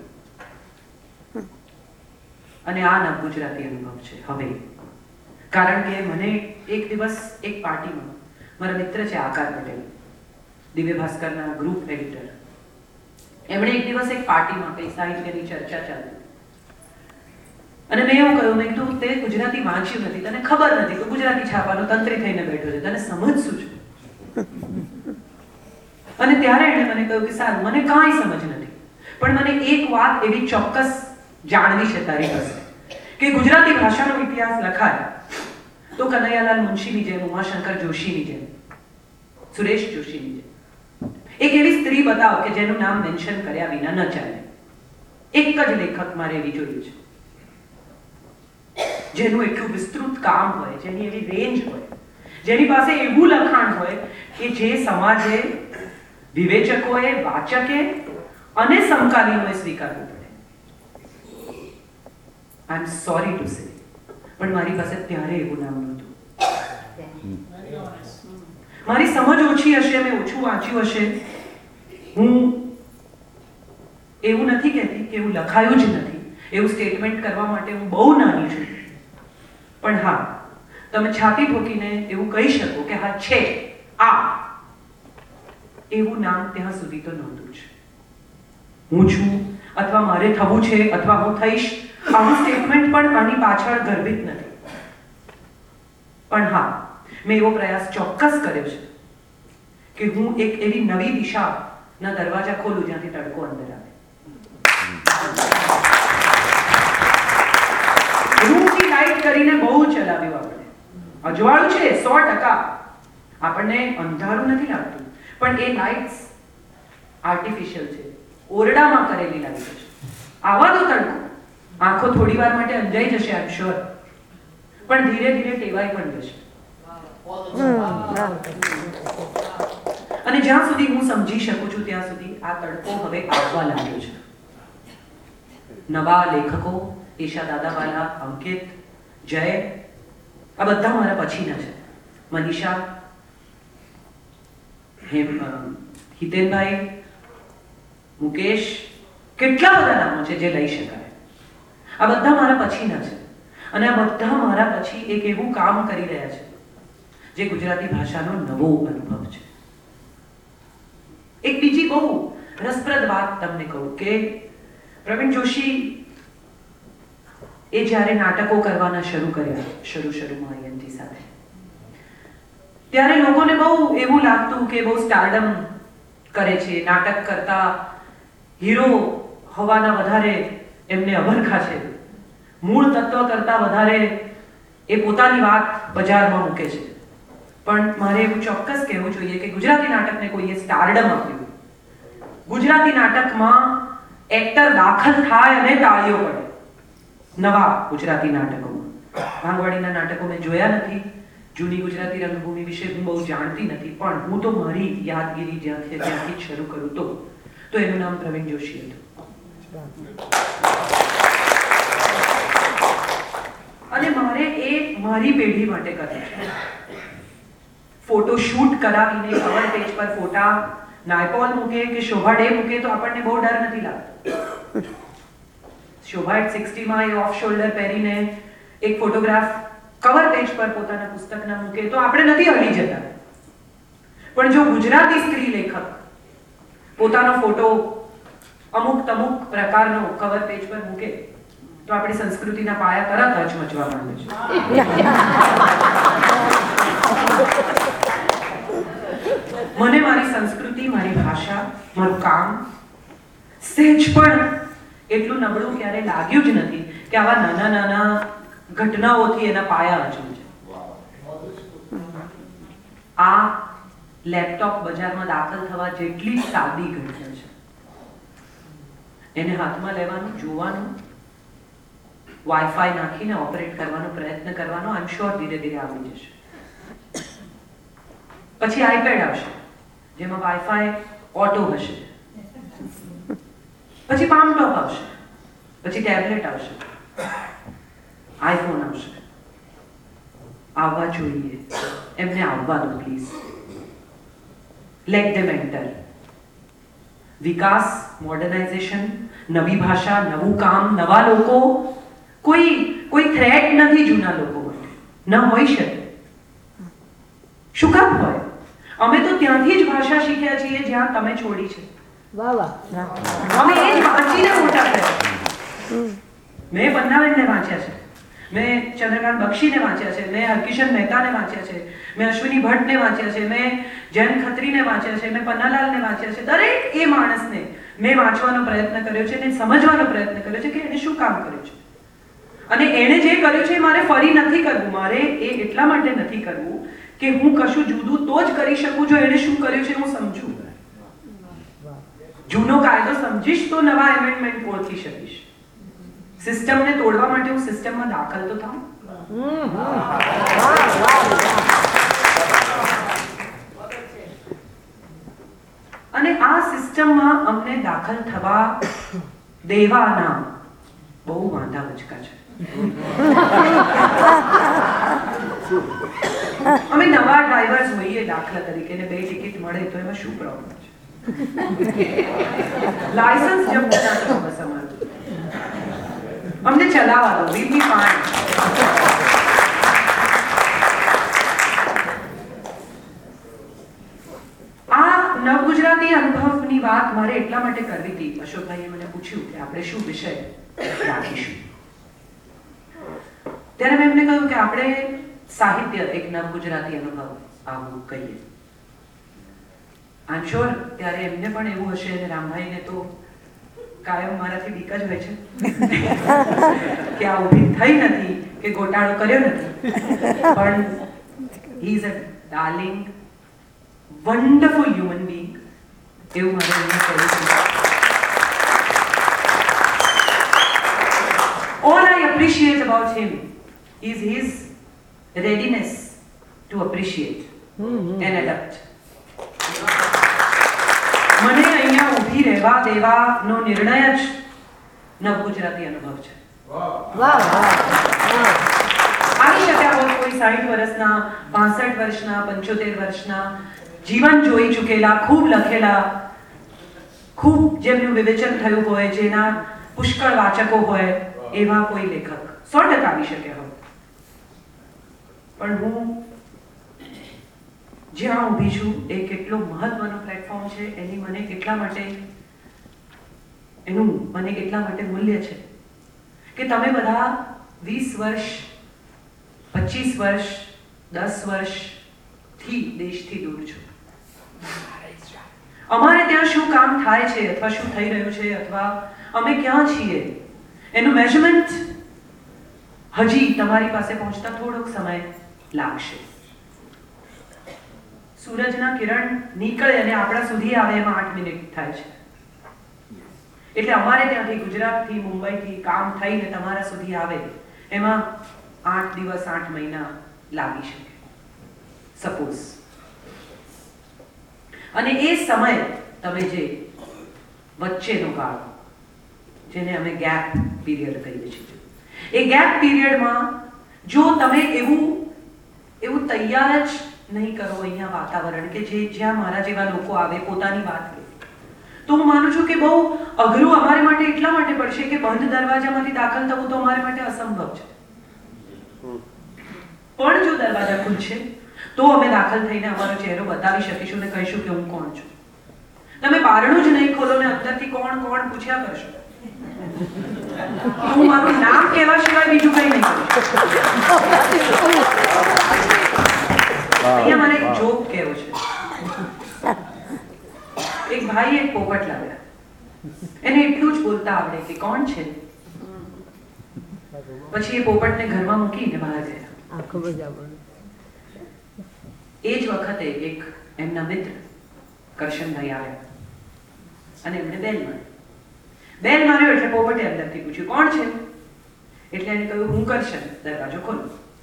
અને આ નવગુજરાતી અનુભવ છે હવે. કારણ કે મને એક દિવસ એક પાર્ટીમાં, મારા મિત્ર છે આકાર પટેલ, દિવ્ય ભાસ્કરના ગ્રુપ એડિટર, એમણે એક દિવસ એક પાર્ટીમાં કઈ સાહિત્યની ચર્ચા ચાલી અને મેં એવું કહ્યું, મેં કીધું તે ગુજરાતી વાંચ્યું નથી, તને ખબર નથી કે ગુજરાતી છાપાનો તંત્રી થઈને બેઠો છે, તને સમજ શું છે? અને ત્યારે એણે મને કહ્યું કે સારું, મને કાંઈ સમજ નથી, પણ મને એક વાત એવી ચોક્કસ જાણવી છે તારી પાસે કે ગુજરાતી ભાષાનો ઇતિહાસ લખાય તો કનૈયાલાલ મુનશીની જેમ, ઉમાશંકર જોશીની જેમ, સુરેશ જોશીની જેમ એક એવી સ્ત્રી બતાવો કે જેનું નામ મેન્શન કર્યા વિના ન ચાલે. એક જ લેખક મારે એવી જોઈએ છે જેનું એટલું વિસ્તૃત કામ હોય, જેની એવી રેન્જ હોય, જેની પાસે એવું લખાણ હોય કે જે સમાજે, વિવેચકોએ, વાચકે અને સમકાલીનોએ સ્વીકારવું પડે. આઈ એમ સોરી ટુ સે, પણ મારી પાસે ત્યારે એવું નામ નહોતું. મારી સમજ ઓછી હશે, મેં ઓછું વાંચ્યું હશે. હું એવું નથી કહેતી કે એવું લખાયું જ નથી, એવું સ્ટેટમેન્ટ કરવા માટે હું બહુ નાની છું. પણ હા, તમે છાતી ઠોકીને એવું કહી શકો કે હા છે આ, એવું નામ ત્યાં સુધી તો નહોતું જ. હું છું અથવા મારે થવું છે અથવા હું થઈશ, આવું સ્ટેટમેન્ટ પણ આની પાછળ ગર્ભિત નથી. પણ હા, મેં એવો પ્રયાસ ચોક્કસ કર્યો છે કે હું એક એવી નવી દિશાના દરવાજા ખોલું જ્યાંથી તડકો અંદર આવે. રૂમની લાઈટ કરીને બહુ ચલાવ્યું આપણે, અજવાળું છે સો ટકા, આપણને અંધારું નથી લાગતું, પણ એ લાઇટ્સ આર્ટિફિશિયલ છે, ઓરડામાં કરેલી લાઈટ છે. આવા તો તડકો, આંખો થોડી વાર માટે અંજાઈ જશે આઈ એમ શ્યોર, પણ ધીરે ધીરે ટેવાઈ પણ જશે. અને જ્યાં સુધી હું સમજી શકું છું ત્યાં સુધી આ તડકો હવે આવવા લાગ્યો છે. નવા લેખકો, ઈશા દાદાવાલા, અંકિત, જય, આ બધા મારા પછીના છે. મનીષા, હેમ, હિતેનભાઈ, મુકેશ, કેટલા બધા નામો છે જે લઈ શકાય. આ બધા મારા પછીના છે અને આ બધા મારા પછી એક એવું કામ કરી રહ્યા છે જે ગુજરાતી ભાષાનો નવો અનુભવ છે. એક બીજી બહુ રસપ્રદ વાત તમને કહું કે પ્રવીણ જોશી એ જ્યારે નાટકો કરવાના શરૂ કર્યા, શરૂ શરૂમાં આઈએનજી સાથે, ત્યારે લોકોને બહુ એવું લાગતું કે બહુ સ્ટારડમ કરે છે, નાટક કરતા હીરો હોવાના વધારે એમને અભરખા છે, મૂળ તત્વ કરતા વધારે એ પોતાની વાત બજારમાં મૂકે છે. પણ મારે એવું ચોક્કસ કહેવું જોઈએ કે ગુજરાતી નાટકને કોઈએ સ્ટારડમ આપ્યું. ગુજરાતી નાટકમાં એક્ટર દાખલ થાય અને તાળીઓ પડે. નવા ગુજરાતી નાટકોમાં, ભાંગવાડીના નાટકો મેં જોયા નથી, જૂની ગુજરાતી રંગભૂમિ વિશે હું બહુ જાણતી નથી, પણ હું તો મારી યાદગીરી જ્યાંથી જ્યાંથી શરૂ કરું તો તો એનું નામ પ્રવીણ જોશી હતું. અને મારે એ મારી પેઢી માટે કરવું છે. ફોટો શૂટ કરાવીને કવર પેજ પર ફોટા નાયપોલ મૂકે કે શોભા ડે મૂકે તો આપણને બહુ ડર નથી લાગતો. શોભા એટ સિક્સટી માં એ ઓફ શોલ્ડર પહેરીને એક ફોટોગ્રાફ કવર પેજ પર પોતાના પુસ્તકના મૂકે તો આપણે નથી હલી જતા. પણ જો ગુજરાતી સ્ત્રી લેખક પોતાનો ફોટો અમુક તમુક પ્રકારનો કવર પેજ પર મૂકે તો આપણી સંસ્કૃતિના પાયા તરત હચમચવા માંડે છે. મને મારી સંસ્કૃતિ, મારી ભાષા, મારું કામ સહેજ પણ એટલું નબળું ક્યારે લાગ્યું જ નથી કે આવા નાના નાના ઘટનાઓથી એના પાયા હજુ છે. આ લેપટોપ બજારમાં દાખલ થવા જેટલી સાદી ઘટના છે, એને હાથમાં લેવાનું, જોવાનું, વાઈફાઈ નાખીને ઓપરેટ કરવાનો પ્રયત્ન કરવાનો, આઈ એમ શ્યોર ધીરે ધીરે આવી જશે. પછી આઈપેડ આવશે જેમાં વાઈફાઈ ઓટો હશે, પછી પામ ટોપ આવશે, પછી ટેબ્લેટ આવશે, આઈફોન આવશે. આવવા જોઈએ, એમને આવવા દો પ્લીઝ. Let them enter. વિકાસ, મોડર્નાઇઝેશન, નવી ભાષા, નવું કામ, નવા લોકો, કોઈ કોઈ થ્રેટ નથી જૂના લોકો માટે, ન હોઈ શકે. શું કામ હોય? અમે તો ત્યાંથી જ ભાષા શીખ્યા છીએ જ્યાં તમે છોડી છે. વાહ વાહ. અમે એ જ વાંચીને મોટા થયા. મેં પન્નાબેનને વાંચ્યા છે, મેં ચંદ્રકાંત બક્ષીને વાંચ્યા છે, મેં હરકિશન મહેતાને વાંચ્યા છે, મેં અશ્વિની ભટ્ટને વાંચ્યા છે, મેં જૈન ખત્રીને વાંચ્યા છે, મેં પન્નાલાલને વાંચ્યા છે. દરેક એ માણસને મેં વાંચવાનો પ્રયત્ન કર્યો છે અને સમજવાનો પ્રયત્ન કર્યો છે કે એને શું કામ કર્યું છે. અને એણે જે કર્યું છે એ મારે ફરી નથી કરવું. મારે એ એટલા માટે નથી કરવું કે હું કશું જુદું તો જ કરી શકું જો એણે શું કર્યું છે હું સમજું. જૂનો કાયદો સમજીશ તો નવા એમેન્ડમેન્ટ ઓળખી શકીશ. સિસ્ટમને તોડવા માટે હું સિસ્ટમમાં દાખલ તો થાઉં. અને આ સિસ્ટમમાં અમને દાખલ થવા દેવાના બહુ વાંધા વચકા છે. અમે નવા ડ્રાઈવર્સ હોઈએ દાખલા તરીકે ને બે ટિકિટ મળે તો એમાં શું પ્રોબ્લેમ છે? લાયસન્સ જપ્ત ના કરો બસ અમારું. અમને ચલાવવા દો, વી બી ફાઇન. વાત મારે એટલા માટે કરવી હતી. અશોકભાઈએ મને પૂછ્યું કે આપણે શું વિષય રાખીશું. ત્યારે મેં એમને કહ્યું કે આપણે સાહિત્ય એક નવ ગુજરાતી અનુભવ આવું કહીએ. આઈ એમ શ્યોર ત્યારે એમને પણ એવું હશે, અને રામભાઈને તો કાયમ મારાથી બીક જ હોય છે કે આ ઊભી થઈ નથી કે ગોટાળો કર્યો નથી, પણ he is a darling wonderful human being, એવું મારે એમને કહ્યું છે. All I appreciate about him is his readiness to appreciate and adapt. મને અહીંયા ઊભી રહેવા દેવાનો નિર્ણય જ નવ ગુજરાતી અનુભવ છે. વાહ વાહ આવી શક્યા હોત કોઈ સાઠ વર્ષના, પાસઠ વર્ષના, પંચોતેર વર્ષના, જીવન જોઈ ચૂકેલા, ખૂબ લખેલા, ખૂબ જેમનું વિવેચન થયું હોય, જેના પુષ્કળ વાચકો હોય, એવા કોઈ લેખક સો ટકા આવી શક્યા હોત. પણ હું જ્યાં ઊભી છું એ કેટલો મહત્વનો પ્લેટફોર્મ છે, એની મને કેટલા માટે એનું મને કેટલા માટે મૂલ્ય છે કે તમે બધા વીસ વર્ષ, પચીસ વર્ષ, દસ વર્ષથી દેશથી દૂર છો. અમારે ત્યાં શું કામ થાય છે અથવા શું થઈ રહ્યું છે અથવા અમે ક્યાં છીએ એનું મેઝરમેન્ટ હજી તમારી પાસે પહોંચતા થોડોક સમય લાગશે. સૂરજના કિરણ નીકળે અને આપણા સુધી આવે એમાં આઠ મિનિટ થાય છે. એટલે અમારે ત્યાંથી ગુજરાતથી, મુંબઈથી કામ થઈને તમારા સુધી આવે એમાં આઠ દિવસ, આઠ મહિના લાગી શકે સપોઝ. અને એ સમય તમે જે વચ્ચેનો ગાળો, જેને અમે ગેપ પીરિયડ કહીએ છીએ, એ ગેપ પીરિયડમાં જો તમે એવું એવું તૈયાર જ નહીં કરો અહીંયા વાતાવરણ કે જે જ્યાં મારા જેવા લોકો આવે, પોતાની વાત કરે, તો હું માનું છું કે બહુ અઘરું અમારે માટે એટલા માટે પડશે કે બંધ દરવાજામાંથી દાખલ થવું તો અમારે માટે અસંભવ છે. પણ જો દરવાજા ખુલશે તો અમે દાખલ થઈને અમારો ચહેરો બતાવી શકીશું ને કહીશું કે હું કોણ છું. તમે બારણું જ નહીં ખોલો ને અંદરથી કોણ કોણ પૂછ્યા કરશો, હું મારું નામ કહેવા સિવાય બીજું કંઈ નહીં કરું. અહીંયા મારે એક જોક કહેવો છે. એક ભાઈ એક પોપટ લાવ્યા, એને એટલું જ બોલતા આવડે કે કોણ છે. પછી એ પોપટને ઘરમાં મૂકીને બહાર ગયા. એ જ વખતે એક એમના મિત્ર કરશનભાઈ આવ્યા અને એમને બેલ મારી. બેલ માર્યો એટલે પોપટે અંદરથી પૂછ્યું કોણ છે, એટલે એને કહ્યું હું કરશન, દરવાજો ખોલો.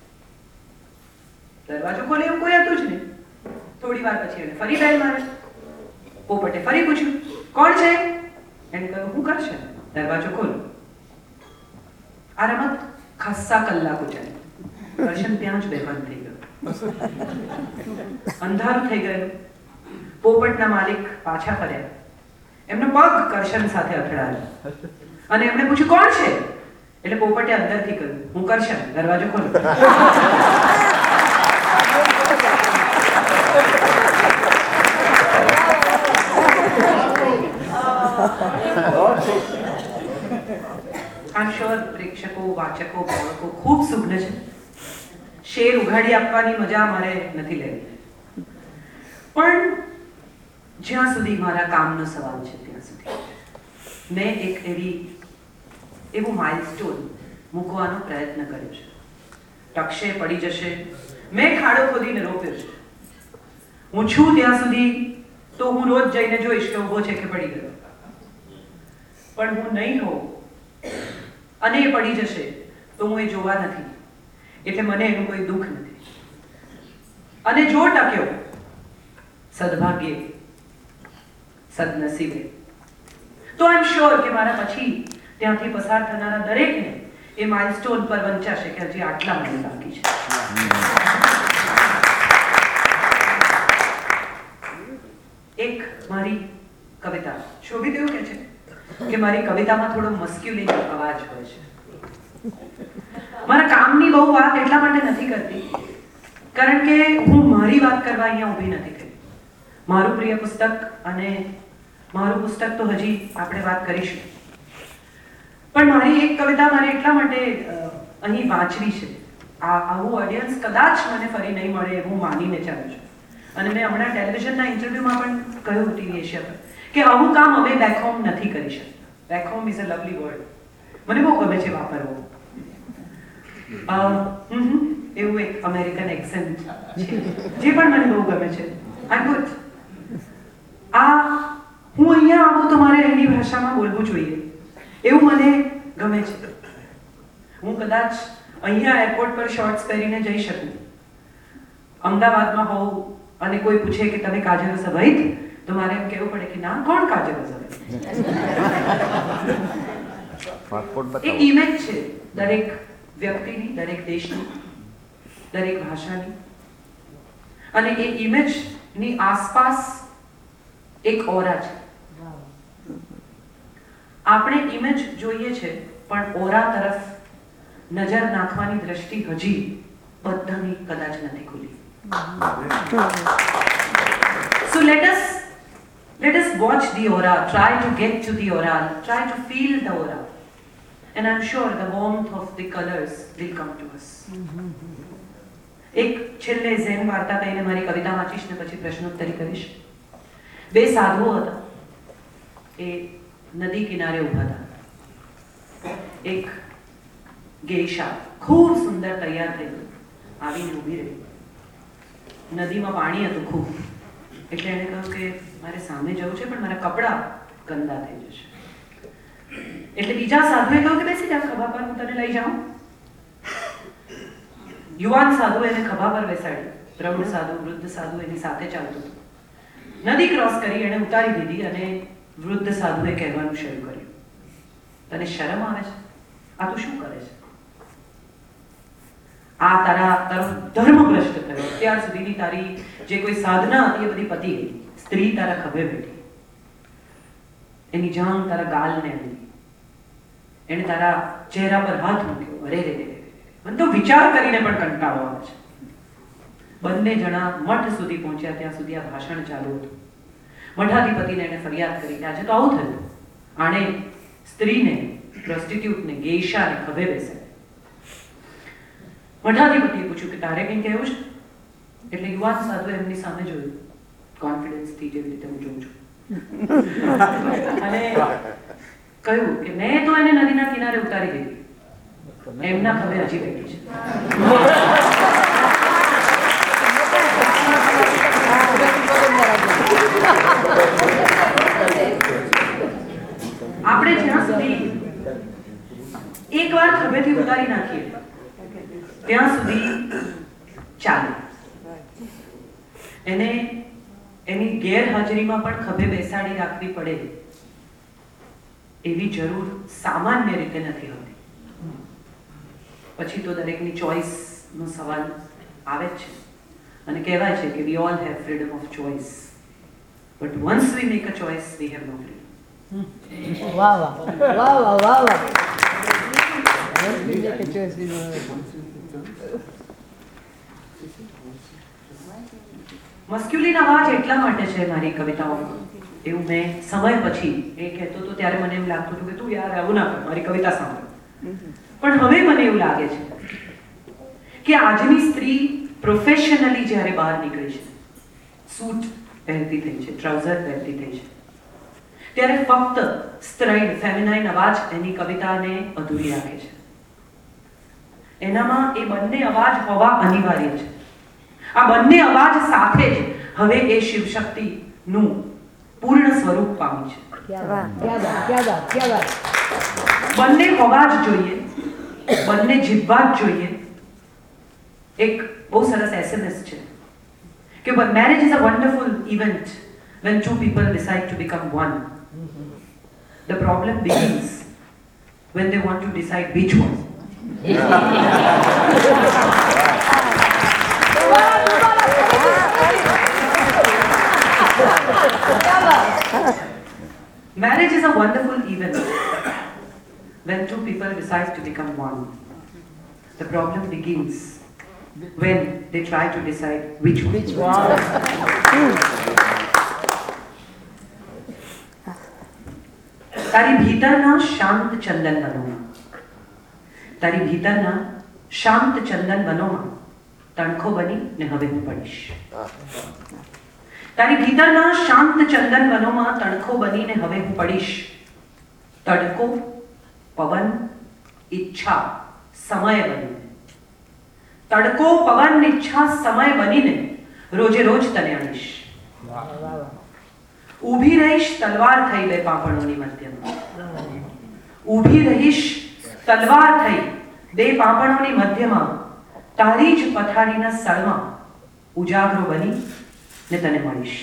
દરવાજો ખોલે એવું કોઈ હતું જ નહીં. થોડી વાર પછી એને ફરી બેલ માર્યો. પોપટે ફરી પૂછ્યું કોણ છે, એને કહ્યું હું કરશન, દરવાજો ખોલો. આ રમત ખાસ્સા કલાકો ચાલી. કરશન ત્યાં જ બેભાન થઈ ગયો. અંધારું થઈ ગયું. પોપટના માલિક પાછા ફર્યા. એમનો પગ કરશન સાથે અથડાયો અને એમણે પૂછ્યું કોણ છે, એટલે પોપટે અંદરથી કહ્યું હું કરશન, દરવાજો ખોલો. આઈ એમ શ્યોર પ્રેક્ષકો, વાચકો, બાળકો ખૂબ સુગ્ન છે. શેર ઉઘાડી આપવાની મજા મારે નથી લેવી, પણ જ્યાં સુધી મારા કામનો સવાલ છે ત્યાં સુધી મેં એક એવી એવું માઇલસ્ટોન મૂકવાનો પ્રયત્ન કર્યો છે. ટકશે, પડી જશે, મેં ખાડો ખોદીને રોપ્યો છે. હું છું ત્યાં સુધી તો હું રોજ જઈને જોઈશ કે ઊભો છે કે પડી ગયો. પણ હું નહીં હોઉં અને એ પડી જશે તો હું એ જોવા નથી, એટલે મને એનું કોઈ દુઃખ નથી. અને જો ટક્યો, સદભાગ્યે, સદનસીબે, તો આઈ એમ શ્યોર કે મારા પછી ત્યાંથી પસાર થનારા દરેકને એ માઇલસ્ટોન પર વંચાશે કે હજી આટલા મને બાકી છે. એક મારી કવિતા, શોભિત એવું કહે છે કે મારી કવિતામાં થોડો મસ્ક્યુલિન અવાજ હોય છે. મારા કામની બહુ વાત એટલા માટે નથી કરતી કારણ કે હું મારી વાત કરવા અહીંયા ઊભી નથી થઈ. મારું પ્રિય પુસ્તક અને મારું પુસ્તક તો હજી આપણે વાત કરીશું, પણ મારી એક કવિતા મારે એટલા માટે અહીં વાંચવી છે. આ આવું ઓડિયન્સ કદાચ મને ફરી નહીં મળે એવું માનીને ચાલું છું. અને મેં હમણાં ટેલિવિઝનના ઇન્ટરવ્યુમાં પણ કહ્યું ટીવી એશિયા પર કે આવું કામ અમે બેક હોમ નથી કરી શકતા. Back home is a lovely word, મને બહુ ગમે છે વાપરવો. એવું એક અમેરિકન એક્સેન્ટ છે જે પણ મને બહુ ગમે છે. I good. આ હું અહીંયા આવું તો મારે એની ભાષામાં બોલવું જોઈએ એવું મને ગમે છે. હું કદાચ અહીંયા એરપોર્ટ પર શોર્ટ્સ પહેરીને જઈ શકું, અમદાવાદમાં હોઉં અને કોઈ પૂછે કે તમે કાજલ સભાઈ, તો મારે એમ કહેવું પડે કે ના, કોણ કાજલ સભાઈ? એક ઇમેજ છે દરેક વ્યક્તિની, દરેક દેશની, દરેક ભાષાની, અને એ ઇમેજની આસપાસ એક ઓરા છે. આપણે ઇમેજ જોઈએ છે પણ ઓરા તરફ નજર નાખવાની દ્રષ્ટિ હજી બધાની કદાચ નથી ખુલી. So let us let us watch the aura, try to get to the aura, try to feel the aura, and I'm sure the warmth of the colors will come to us. એક છેલ્લે Zen વાર્તા કહીને મારી કવિતા વાંચીશ ને પછી પ્રશ્નોત્તરી કરીશ. બે સાધુઓ હતા, એ નદી કિનારે ઊભા હતા. એક ગેઈશા ખૂબ સુંદર તૈયાર થઈ આવીને ઊભી રહી. નદીમાં પાણી હતું ખૂબ, એટલે એણે કહ્યું કે મારે સામે જવું છે પણ મારા કપડાં ગંદા થઈ જશે. એટલે બીજા સાધુએ કહ્યું કે બેસી જા ખભા પર, હું તને લઈ જાઉં. યુવાન સાધુ એને ખભા પર બેસાડી, પ્રૌઢ સાધુ, વૃદ્ધ સાધુ એની સાથે ચાલતું હતું. નદી ક્રોસ કરી એને ઉતારી દીધી અને વૃદ્ધ સાધુએ કહેવાનું શરૂ કર્યું, તને શરમ આવે છે? આ તું શું કરે છે? આ તારા તારો ધર્મ ભ્રષ્ટ થયો. અત્યાર સુધીની તારી જે કોઈ સાધના હતી એ બધી પતી ગઈ. સ્ત્રી તારા ખભે બેઠી, એની જાંગ તારા ગાલને અડી, એને તારા ચહેરા પર હાથ મૂક્યો. અરે રે રે, મને તો વિચાર કરીને પણ કંટાળો આવે છે. બંને જણા મઠ સુધી પહોંચ્યા ત્યાં સુધી આ ભાષણ ચાલુ હતું. મઠાધિપતિને એને ફરિયાદ કરી કે આજે તો આવું થયું. આણે સ્ત્રીને, પ્રોસ્ટિટ્યુટને, ગેઈશાને ખભે બેસાડી. મઠાધિપતિએ પૂછ્યું કે તારે કંઈ કહેવું છે? એટલે યુવાન સાધુએ એમની સામે જોયું, કોન્ફિડન્સથી, જેવી રીતે હું જોઉં છું, અને કહ્યું કે મેં તો એને નદીના કિનારે ઉતારી દીધી, એમના ખભે હજી બેઠી છે. આપણે જ્યાં સુધી એક વાર ખભેથી ઉતારી નાખીએ ત્યાં સુધી ચાલે. એને એની ગેરહાજરીમાં પણ ખભે બેસાડી રાખવી પડે એવી જરૂર સામાન્ય રીતે નથી હોતી. પછી તો દરેકની ચોઇસનો સવાલ આવે જ છે, અને કહેવાય છે કે we all have freedom of choice, but once we make a choice we have no freedom. વાહ વાહ વાહ વાહ વાહ વાહ. Once we make a choice we know. મસ્ક્યુલિન અવાજ એટલા માટે છે મારી કવિતાઓમાં, એવું મેં સમય પછી એ કહેતો તો ત્યારે મને એમ લાગતું હતું કે તું યાર આવું ના કર, મારી કવિતા સાંભળ. પણ હવે મને એવું લાગે છે કે આજની સ્ત્રી પ્રોફેશનલી જ્યારે બહાર નીકળી છે, સૂટ પહેરતી થઈ છે, ટ્રાઉઝર પહેરતી થઈ છે, ત્યારે ફક્ત સ્ત્રૈણ ફેમિનાઇન અવાજ એની કવિતાને અધૂરી રાખે છે. એનામાં એ બંને અવાજ હોવા અનિવાર્ય છે. આ બંને અવાજ સાથે જ હવે એ શિવશક્તિનું પૂર્ણ સ્વરૂપ પામી છે. ક્યા વાત, ક્યા વાત, ક્યા વાત, ક્યા વાત. બંને હોવા જ જોઈએ, બંને જીવવા જ જોઈએ. એક બહુ સરસ એસએમએસ છે કે marriage is a wonderful event when two people decide to become one. The problem begins when they want to decide which one. Marriage is a wonderful event when two people decide to become one. The problem begins when they try to decide which one. Which one? તારી ભીતરના શાંત ચંદન વનોમાં તારી ભીતરના શાંત ચંદન વનોમાં તણખો બની ને હવે હું પડીશ. તારી ભીતરના શાંત ચંદન વનોમાં તણખો બનીને હવે હું પડીશ. તડકો, પવન, ઈચ્છા, સમય બનીને તડકો, પવન, ઈચ્છા, સમય બનીને રોજે રોજ તને અણીશ. ઊભી રહીશ તલવાર થઈ બે પાંપણોની મધ્યમાં. ઊભી રહીશ તલવાર થઈ બે પાંપણોની મધ્યમાં તારી જ પથારીના સળમાં ઉજાગરો બની ને તને મળીશ.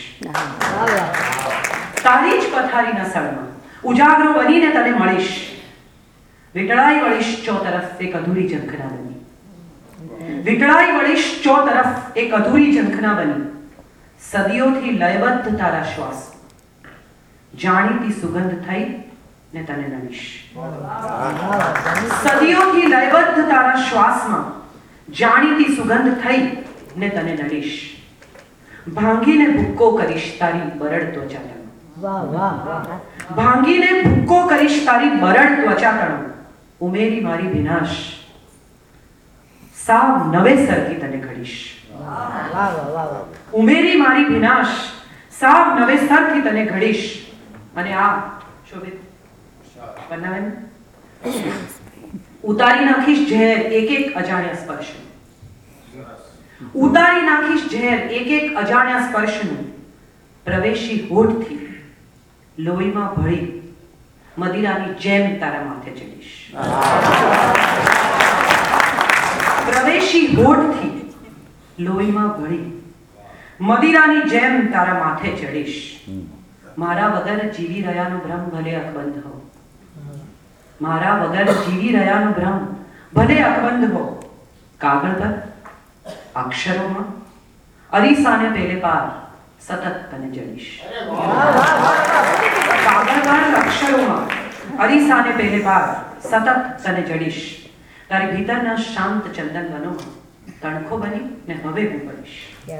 તારી જ પથારીના સળમાં ઉજાગરો બનીને તને મળીશ. વિટળાઈ વળીશ ચો તરફ એક અધૂરી ઝંખના બની. વિટળાઈ વળીશ ચો તરફ એક અધૂરી ઝંખના બની. સદીઓથી લયબદ્ધ તારા શ્વાસ જાણીતી સુગંધ થઈ ને તને નમીશ. સદીઓથી લયબદ્ધ તારા શ્વાસમાં જાણીતી સુગંધ થઈ ને તને નડીશ. ભાંગીને ભૂક્કો કરીશ તારી બરડ ત્વચા તણો. ભાંગીને ભૂક્કો કરીશ તારી બરડ ત્વચા તણો. ઉમેરી મારી વિનાશ સાવ નવેસરથી તને ઘડીશ. ઉમેરી મારી વિનાશ સાવ નવેસરથી તને ઘડીશ. અને આ શોભિત બનાવે ઉતારી નાખીશ ઝેર એક એક અજાણ્યા સ્પર્શનું. ઉતારી નાખીશ ઝેર એક એક અજાણ્યા સ્પર્શનું. પ્રવેશી હોઠથી લોહીમાં ભળી મદિરાની જેમ તારા માથે ચડીશ. પ્રવેશી હોઠથી લોહીમાં ભળી મદિરાની જેમ તારા માથે ચડીશ. મારા વગર જીવી રહ્યાનો ભ્રમ ભલે અકબંધ હો. મારા વગર જીવી રહ્યાનો ભ્રમ ભલે અકબંધ હો. કાગળ પર અક્ષરોમાં અરીસાને પેલે પાર સતત તને જડીશ. કાગળ પર અક્ષરોમાં અરીસાને પેલે પાર સતત તને જડીશ. તારી ભીતરના શાંત ચંદન વનોમાં તણખો બની ને હવે હું પડીશ.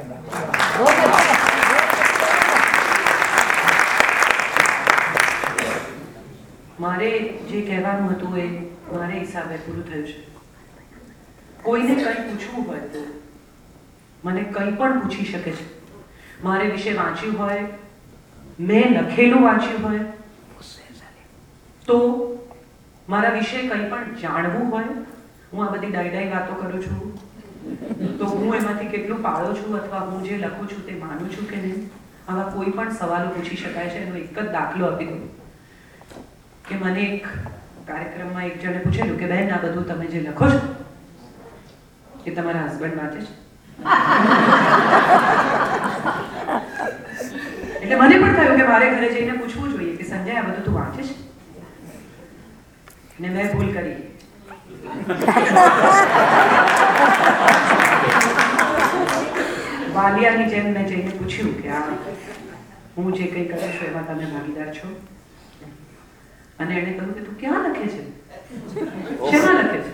મારે જે કહેવાનું હતું એ મારે હિસાબે પૂરું થયું છે. કોઈને કંઈ પૂછવું હોય તો મને કંઈ પણ પૂછી શકે છે. મારે વિશે વાંચ્યું હોય, મેં લખેલું વાંચ્યું હોય, તો મારા વિશે કંઈ પણ જાણવું હોય, હું આ બધી ડાઈ ડાઈ વાતો કરું છું તો હું એમાંથી કેટલું પાડો છું અથવા હું જે લખું છું તે માનું છું કે નહીં, આવા કોઈ પણ સવાલો પૂછી શકાય છે. એનો એક જ દાખલો આપી દઉં કે મને એક કાર્યક્રમમાં એક જણે પૂછેલું કે બહેન આ બધું તમે જે લખો છો એ તમારા હસબન્ડ વાંચે છે? એટલે મને પણ થયું કે મારે ઘરે જઈને પૂછવું જોઈએ કે સંજય આ બધું તું વાંચે છે? ને મેં ભૂલ કરી. વાલિયાની જેમ મેં જઈને પૂછ્યું કે આ હું જે કંઈ કરું છું એમાં તમે ભાગીદાર છો? અને એણે કહ્યું કે તું ક્યાં લખે છે, શેમાં લખે છે?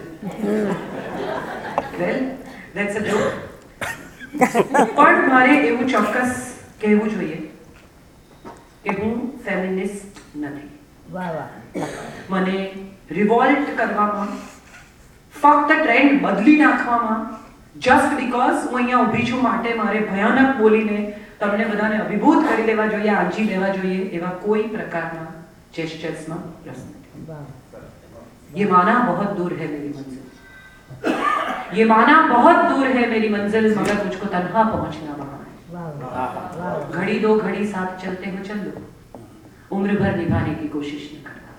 Well that's a joke. પણ મારે એવું ચોક્કસ કહેવું જોઈએ કે હું ફેમિનિસ્ટ નથી. મને રિવોલ્ટ કરવામાં, ફક્ત ટ્રેન્ડ બદલી નાખવામાં, જસ્ટ બીકોઝ હું અહીંયા ઊભી છું માટે મારે ભયાનક બોલીને તમને બધાને અભિભૂત કરી દેવા જોઈએ, આંજી લેવા જોઈએ એવા કોઈ પ્રકારના જેસ્ચર્સમાં રસ નથી. ये माना बहुत दूर है मेरी मंजिल, ये माना बहुत दूर है मेरी मंजिल, मगर मुझको तन्हा पहुंचना वहां है. घड़ी दो घड़ी साथ चलते हो चल लो, उम्र भर निभाने की कोशिश न करना.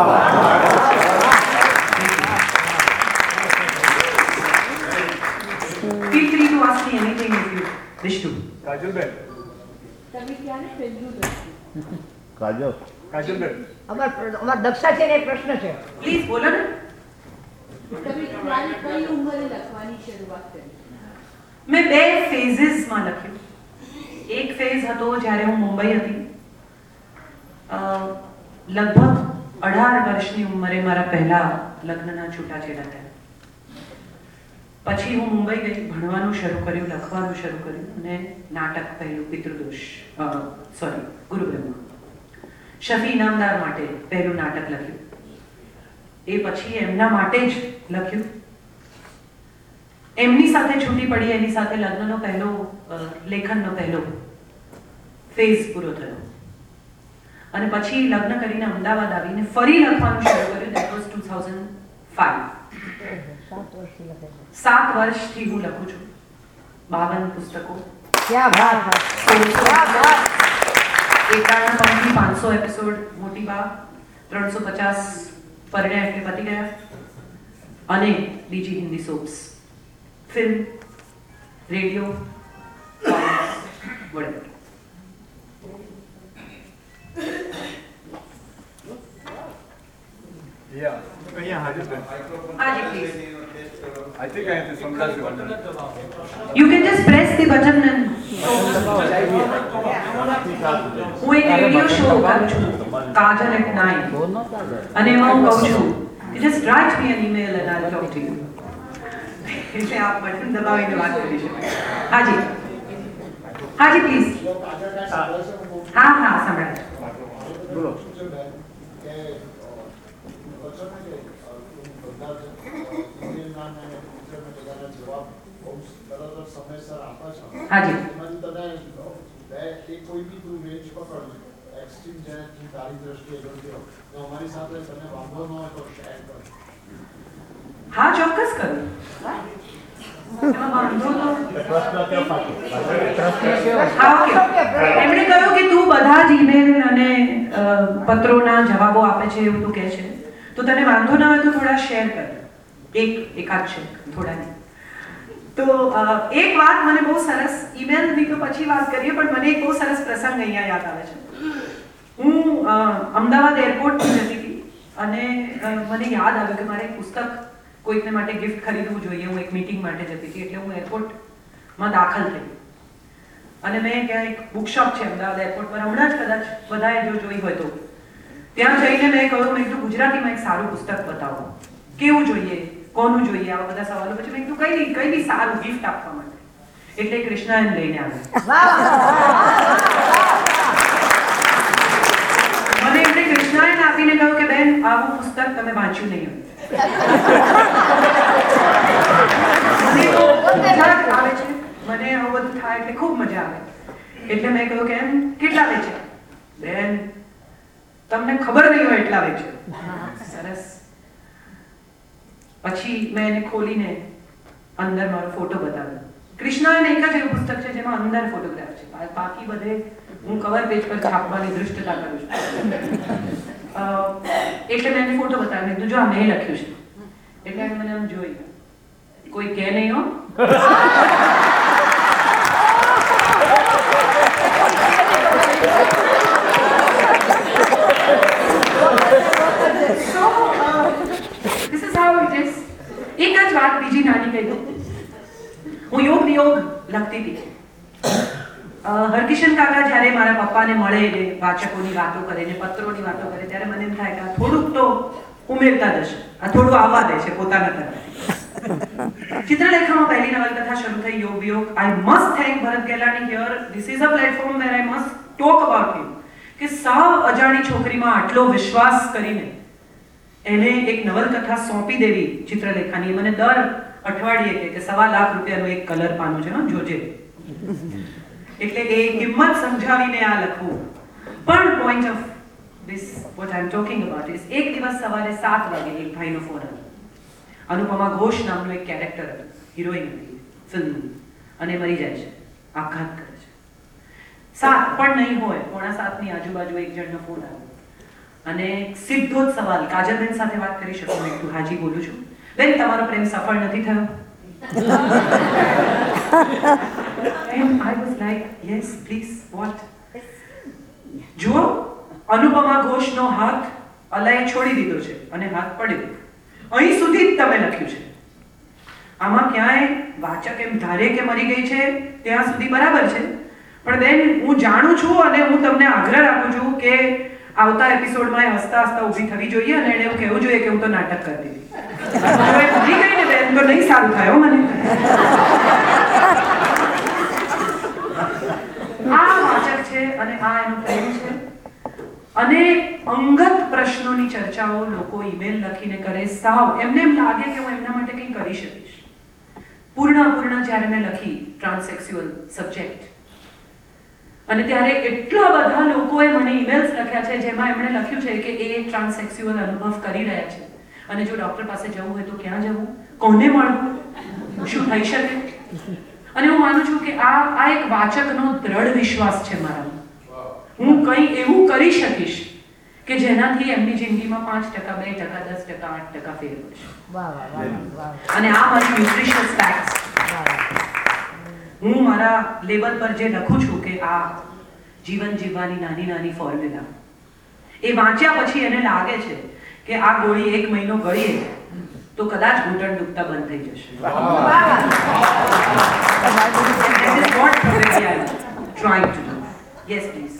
Feel free to ask me anything if you wish to. કાજલ બેન, તમે ક્યારે પહેલું લખ્યું? કાજલ કાજલ બેન, અમાર અમાર દક્ષા છે ને એક પ્રશ્ન છે. પ્લીઝ બોલો ને. તમે ક્યારે કઈ ઉંમરે લખવાની શરૂઆત કરી? મેં બે ફેઝીસમાં લખ્યું. એક ફેઝ હતો જ્યારે હું મુંબઈ હતી. લગભગ અઢાર વર્ષની ઉંમરે મારા પહેલા લગ્નના છૂટાછેડા થયા. પછી હું મુંબઈ ગઈ, ભણવાનું શરૂ કર્યું, લખવાનું શરૂ કર્યું અને નાટક પહેલું પિતૃદોષ સોરી ગુરુ બ્રહ્મા શફી ઇનામદાર માટે પહેલું નાટક લખ્યું. એ પછી એમના માટે જ લખ્યું. એમની સાથે છૂટી પડી, એની સાથે લગ્નનો પહેલો લેખનનો પહેલો ફેઝ પૂરો થયો. અને પછી લગ્ન કરીને અમદાવાદ આવીને ફરી લખવાનું શરૂ કર્યું. That was two thousand five. સાત વર્ષથી હું લખું છું. બાવન પુસ્તકો, એકાવન પંથી પાંચસો એપિસોડ, મોટી બા, ત્રણસો પચાસ પરણ્યા એટલે પતી ગયા, અને બીજી હિન્દી સોપ્સ, ફિલ્મ, રેડિયો, વડે. Yeah. Yeah, હાજી બેન. હાજી please. I think I have to સંભળાવજો. You can just press the button and હું એક રેડિયો શો કરું છું, કાજલ એટ નાઇન, અને એમાં હું કહું છું કે just write me an email and I'll talk to you. એટલે આપ બટન દબાવીને વાત કરી શકો. હાજી હાજી પ્લીઝ. હા હા સંભળાય. બોલો. હાજી. હા ચોક્કસ કરું. એમણે કહ્યું કે તું બધા જ ઈમેલ અને પત્રોના જવાબો આપે છે એવું તું કહે છે, તો તને વાંધો ના હોય તો થોડા શેર કર. એક એકાદ છે થોડા નહીં. તો એક વાત મને બહુ સરસ, ઈમેલની તો પછી વાત કરીએ, પણ મને એક બહુ સરસ પ્રસંગ અહીંયા યાદ આવે છે. હું અમદાવાદ એરપોર્ટ જતી હતી અને મને યાદ આવ્યું કે મારે એક પુસ્તક કોઈકને માટે ગિફ્ટ ખરીદવું જોઈએ. હું એક મીટિંગ માટે જતી હતી, એટલે હું એરપોર્ટમાં દાખલ થઈ અને મેં ક્યાં એક બુકશોપ છે અમદાવાદ એરપોર્ટ પર, હમણાં જ કદાચ બધાએ જો જોઈ હોય તો, ત્યાં જઈને મેં કહ્યું, મેં કીધું ગુજરાતીમાં એક સારું પુસ્તક બતાવો, કેવું જોઈએ, કોનું જોઈએ, આવા બધા સવાલો. પછી મેં કીધું કઈ નહીં કઈ નહીં સારું ગિફ્ટ આપવા માટે. એટલે કૃષ્ણાયન લઈને આવ્યા. મને એમણે કૃષ્ણાયન આપીને કહ્યું કે બેન આવું પુસ્તક તમે વાંચ્યું નહીં હોય. આવે છે મને આવું બધું થાય એટલે ખૂબ મજા આવે. એટલે મેં કહ્યું કે એમ કેટલા વેચે? બેન તમને ખબર નહીં હોય એટલા વેચે. સરસ. પછી મેં એને ખોલીને અંદર મારો ફોટો બતાવ્યો. કૃષ્ણાયન એક જ એવું પુસ્તક છે જેમાં અંદર ફોટોગ્રાફ છે, બાકી બધે હું કવર પેજ પર છાપવાની ધૃષ્ટતા કરું છું. એટલે મેં એને ફોટો બતાવ્યો, કીધું જો આ મેં લખ્યું છે. એટલે મને આમ જોઈ, કોઈ કહે નહીં હો. So, uh, this is how it is. એક જ વાત બીજી નાની કહી દઉં. હું યોગ નિયોગ લખતી હતી. હરકિશન કાકા જ્યારે મારા પપ્પાને મળે ને વાચકોની વાતો કરે ને પત્રોની વાતો કરે, ત્યારે મને એમ થાય કે આ થોડુંક તો ઉમેરતા જશે, આ થોડું આવવા દે છે પોતાના તરફથી. ચિત્રલેખામાં પહેલી નવલકથા શરૂ થઈ, Yog Viyog. I must thank Bharat Gelani here. This is a platform where I must talk about him. કે સાવ અજાણી છોકરીમાં આટલો વિશ્વાસ કરીને એને એક નવલકથા સોંપી દેવી ચિત્રલેખાની. મને દર અઠવાડિયે કે સવા લાખ રૂપિયાનું એક કલર પાનું છે, જોજે. એટલે એ કિંમત સમજાવીને આ લખવું. પણ point of this what I am talking about is, એક દિવસ સવારે સાત વાગે એક ભાઈનો ફોન આવ્યો. અનુપમા ઘોષ નામનું એક કેરેક્ટર હતું, હિરોઈન હતી ફિલ્મનું, અને મરી જાય છે, આપઘાત કરે છે. સાત પણ નહીં હોય, પોણા સાતની આજુબાજુ એક જણનો ફોન આવ્યો અને સીધો જ સવાલ, કાજલબેન સાથે વાત કરી શકો? મેં કીધું હાજી બોલું છું. બેન તમારો પ્રેમ સફળ નથી થયો? And I was like, yes, please, what? જુઓ, અનુપમા ઘોષનો હાથ અલાએ છોડી દીધો છે અને હાથ પડ્યો. અહીં સુધી જ તમે લખ્યું છે. આમાં ક્યાંય વાચક એમ ધારે કે મરી ગઈ છે ત્યાં સુધી બરાબર છે, પણ બેન હું જાણું છું અને હું તમને આગ્રહ રાખું છું કે આવતા એપિસોડમાં હસતા હસતા ઊભી થવી જોઈએ અને એને એવું કહેવું જોઈએ કે હું તો નાટક કરતી હતી. ભૂલી ગઈ ને બેન તો નહીં સારું થાય મને. આ વાચક છે અને આ એનો પ્રેમ છે. અને અંગત પ્રશ્નોની ચર્ચાઓ લોકો ઈમેલ લખીને કરે, સાવ એમને એમ લાગે કે હું એમના માટે કંઈ કરી શકીશ. પૂર્ણ પૂર્ણ જ્યારે મેં લખી ટ્રાન્સેક્સ્યુઅલ સબ્જેક્ટ, અને ત્યારે એટલા બધા લોકોએ મને ઈમેલ્સ લખ્યા છે જેમાં એમણે લખ્યું છે કે એ ટ્રાન્સેક્સ્યુઅલ અનુભવ કરી રહ્યા છે અને જો ડોક્ટર પાસે જવું હોય તો ક્યાં જવું, કોને મળવું, શું થઈ શકે. અને હું માનું છું કે આ આ એક વાચકનો દ્રઢ વિશ્વાસ છે મારામાં. હું કંઈ એવું કરી શકીશ કે જેનાથી એમની જિંદગીમાં પાંચ ટકા, બે ટકા, દસ ટકા, આઠ ટકા ફેર પડશે. અને આ મારી ન્યુટ્રિશિયસ ફેક્ટ્સ. હું મારા લેબલ પર જે લખું છું કે આ જીવન જીવવાની નાની નાની ફોર્મ્યુલા, એ વાંચ્યા પછી એને લાગે છે કે આ ગોળી એક મહિનો ગળીએ તો કદાચ ઘૂંટણ દુખતા બંધ થઈ જશે. This is what probably I am trying to do. Yes, please.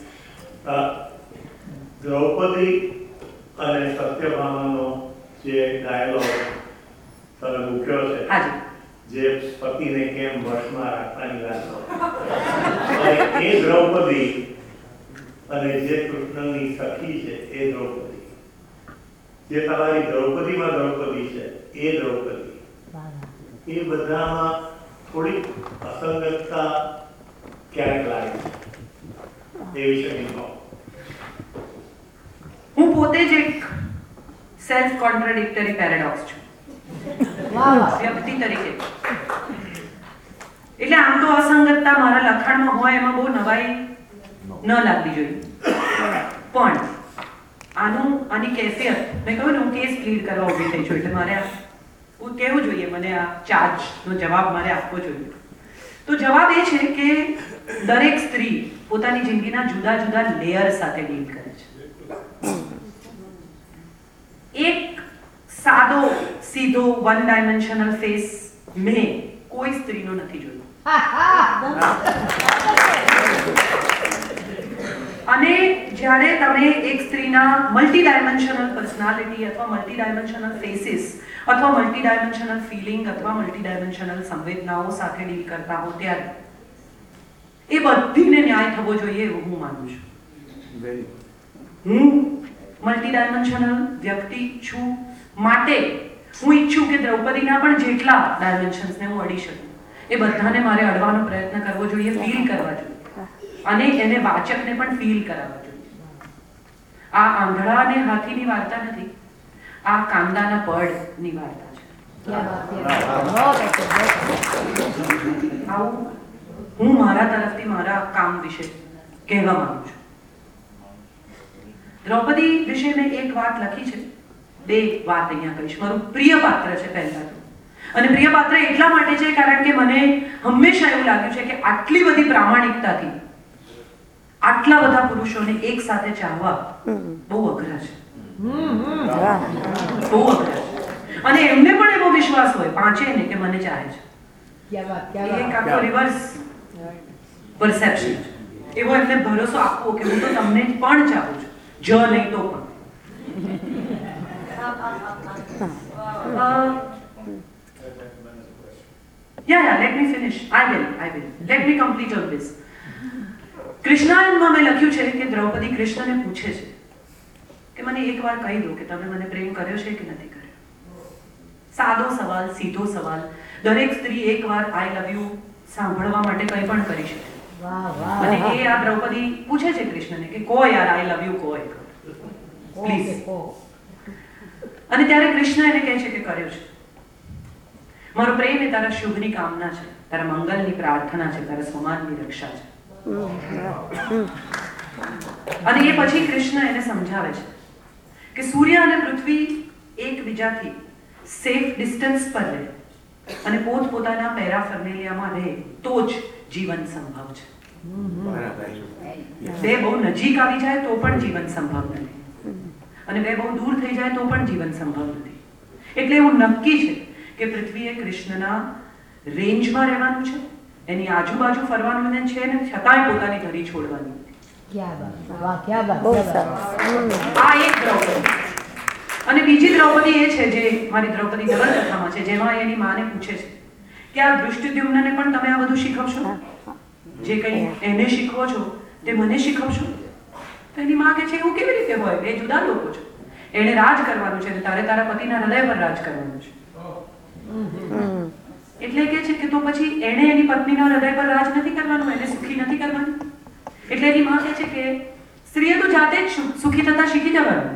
Draupadi અને સત્યભામાનો જે ડાયલોગ તમે મૂક્યો છે, હાજી, જે પતિને કેમ વશમાં રાખવાની વાત અને એ દ્રૌપદી અને જે કૃષ્ણની સખી છે એ દ્રૌપદી, જે તમારી દ્રૌપદીમાં દ્રૌપદી છે એ દ્રૌપદી, એ બધામાં થોડીક અસંગતતા ક્યારેક લાગે છે, એ વિશે કહો. હું પોતે જ એક સેલ્ફ કોન્ટ્રાડિક્ટરી પેરેડોક્સ છું વ્યક્તિ તરીકે. એટલે આમ તો અસંગતતા મારા લખાણમાં હોય એમાં બહુ નવાઈ ન લાગવી જોઈએ, પણ આનું આની કેફિયત, મેં કહ્યું ને હું કેસ પ્લીડ કરવા ઊભી થઈ છું એટલે મારે હું કહેવું જોઈએ, મને આ ચાર્જનો જવાબ મારે આપવો જોઈએ. તો જવાબ એ છે કે દરેક સ્ત્રી પોતાની જિંદગીના જુદા જુદા લેયર સાથે ડીલ કરે છે. એક સાદો સીધો વન ડાયમેન્શનલ ફેસ મેં કોઈ સ્ત્રીનો નથી જોયો. અને જ્યારે તમે એક સ્ત્રીના મલ્ટી ડાયમેન્શનલ પર્સનાલિટી અથવા મલ્ટી ડાયમેન્શનલ ફેસીસ અથવા મલ્ટી ડાયમેન્શનલ ફિલિંગ અથવા મલ્ટી ડાયમેન્શનલ સંવેદનાઓ સાથે ડીલ કરતા હો ત્યારે એ બધીને ન્યાય થવો જોઈએ એવું હું માનું છું. હું મલ્ટી ડાયમેન્શનલ વ્યક્તિ છું માટે હું ઈચ્છું કે દ્રૌપદીના પણ જેટલા ડાયમેન્શન્સને હું અડી શકું એ બધાને મારે અડવાનો પ્રયત્ન કરવો જોઈએ, ફીલ કરવા જોઈએ અને એને વાચકને પણ ફીલ કરાવવા જોઈએ. આ આંધળા અને હાથીની વાર્તા નથી, આ કાંદાના પડની વાર્તા છે. આવું હું મારા તરફથી મારા કામ વિશે કહેવા માંગુ છું. દ્રૌપદી વિશે મેં એક વાત લખી છે, બે વાત અહીંયા કહીશ. મારું પ્રિય પાત્ર છે પહેલા તો, અને પ્રિય પાત્ર એટલા માટે છે કારણ કે મને હંમેશા એવું લાગ્યું છે કે આટલી બધી પ્રામાણિકતાથી આટલા બધા પુરુષોને એક સાથે ચાહવા બહુ અઘરા છે, બહુ અઘરા છે. અને એમને પણ એવો વિશ્વાસ હોય પાંચેયને કે મને ચાહે છે. એક આખો રિવર્સ પરસેપ્શન છે. એવો એમને ભરોસો આપવો કે હું તો તમને પણ ચાહું છું, જ નહીં તો પણ. Yeah, yeah, let me finish. I will, I will. Let me complete all this. કૃષ્ણાયનમાં મેં લખ્યું છે કે દ્રૌપદી કૃષ્ણને પૂછે છે કે મને એકવાર કહી દો કે તમે મને પ્રેમ કર્યો છે કે નથી કર્યો. સાદો સવાલ, સીધો સવાલ. દરેક સ્ત્રી એકવાર આઈ લવ યુ સાંભળવા માટે કંઈ પણ કરી શકે. અને એ આ દ્રૌપદી પૂછે છે કૃષ્ણને કે કો યાર આઈ લવ યુ કો એક પ્લીઝ. અને ત્યારે કૃષ્ણ એને કહે છે કે કર્યો છે. મારો પ્રેમ એ તારા શુભની કામના છે, તારા મંગલની પ્રાર્થના છે, તારા સમાજની રક્ષા છે. અને એ પછી કૃષ્ણ એને સમજાવે છે કે સૂર્ય અને પૃથ્વી એકબીજાથી સેફ ડિસ્ટન્સ પર રહે અને પોતપોતાના પેરાફર્નેલિયામાં રહે તો જ જીવન સંભવ છે. બે બહુ નજીક આવી જાય તો પણ જીવન સંભવ નથી, અને બે બહુ દૂર થઈ જાય તો પણ જીવન સંભવ નથી. એટલે એવું નક્કી છે કે પૃથ્વીએ કૃષ્ણના રેન્જમાં રહેવાનું છે, એની આજુબાજુ ફરવાનું છે ને છતાંય પોતાની ધરી છોડવાની નથી. આ એક દ્રૌપદી. અને બીજી દ્રૌપદી એ છે જે મારી દ્રૌપદી નવલકથામાં છે, જેમાં એની માને પૂછે છે કે આ દૃષ્ટિદ્યુમ્નને પણ તમે આ બધું શીખવશો, જે કંઈ એને શીખવો છો તે મને શીખવશો. તો એની માં કહે છે એવું કેવી રીતે હોય, એ જુદા લોકો છે, એણે રાજ કરવાનું છે અને તારે તારા પતિના હૃદય પર રાજ કરવાનું છે. એટલે કે છે કે તો પછી એણે એની પત્નીના હૃદય પર રાજ નથી કરવાનું, એને સુખી નથી કરવાનું. એટલે એની માં કહે છે કે સ્ત્રીએ તો જાતે જ સુ- સુખી થતા શીખી જવાનું.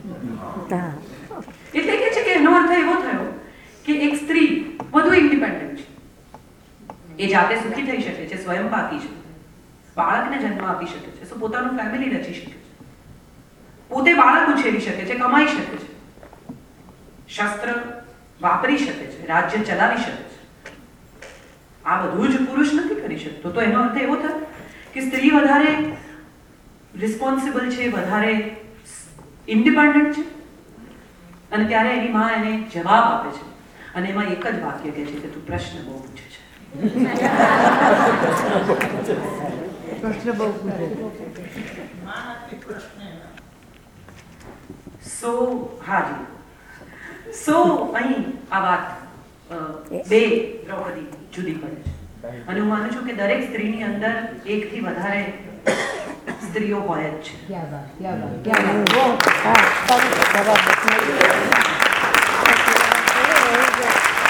એટલે કે છે કે એનો અર્થ એવો થયો કે એક સ્ત્રી વધુ ઇન્ડિપેન્ડન્ટ છે, એ જાતે સુખી થઈ શકે છે, સ્વયંપાકી છે, બાળકને જન્મ આપી શકે છે, so પોતાનું ફેમિલી રચી શકે છે, પોતે બાળક ઉછેરી શકે છે, કમાઈ શકે છે, શસ્ત્ર વાપરી શકે છે, રાજ્ય ચલાવી શકે છે. આ બધું જ પુરુષ નથી કરી શકતો. તો એનો અર્થ એવો થાય કે સ્ત્રી વધારે રિસ્પોન્સિબલ છે, વધારે ઇન્ડિપેન્ડન્ટ છે. અને ત્યારે એની માં એને જવાબ આપે છે અને એમાં એક જ વાક્ય કહે છે કે તું પ્રશ્ન બહુ પૂછે છે. પ્રશ્ન બહુ પૂછે. સો હાજી સો અહીં આ વાત અ, બે દ્રૌપદી જુદી પડે છે અને હું માનું છું કે દરેક સ્ત્રીની અંદર એકથી વધારે સ્ત્રીઓ હોય જ છે. ક્યાં વાત, ક્યાં વાત, ક્યાં વાત.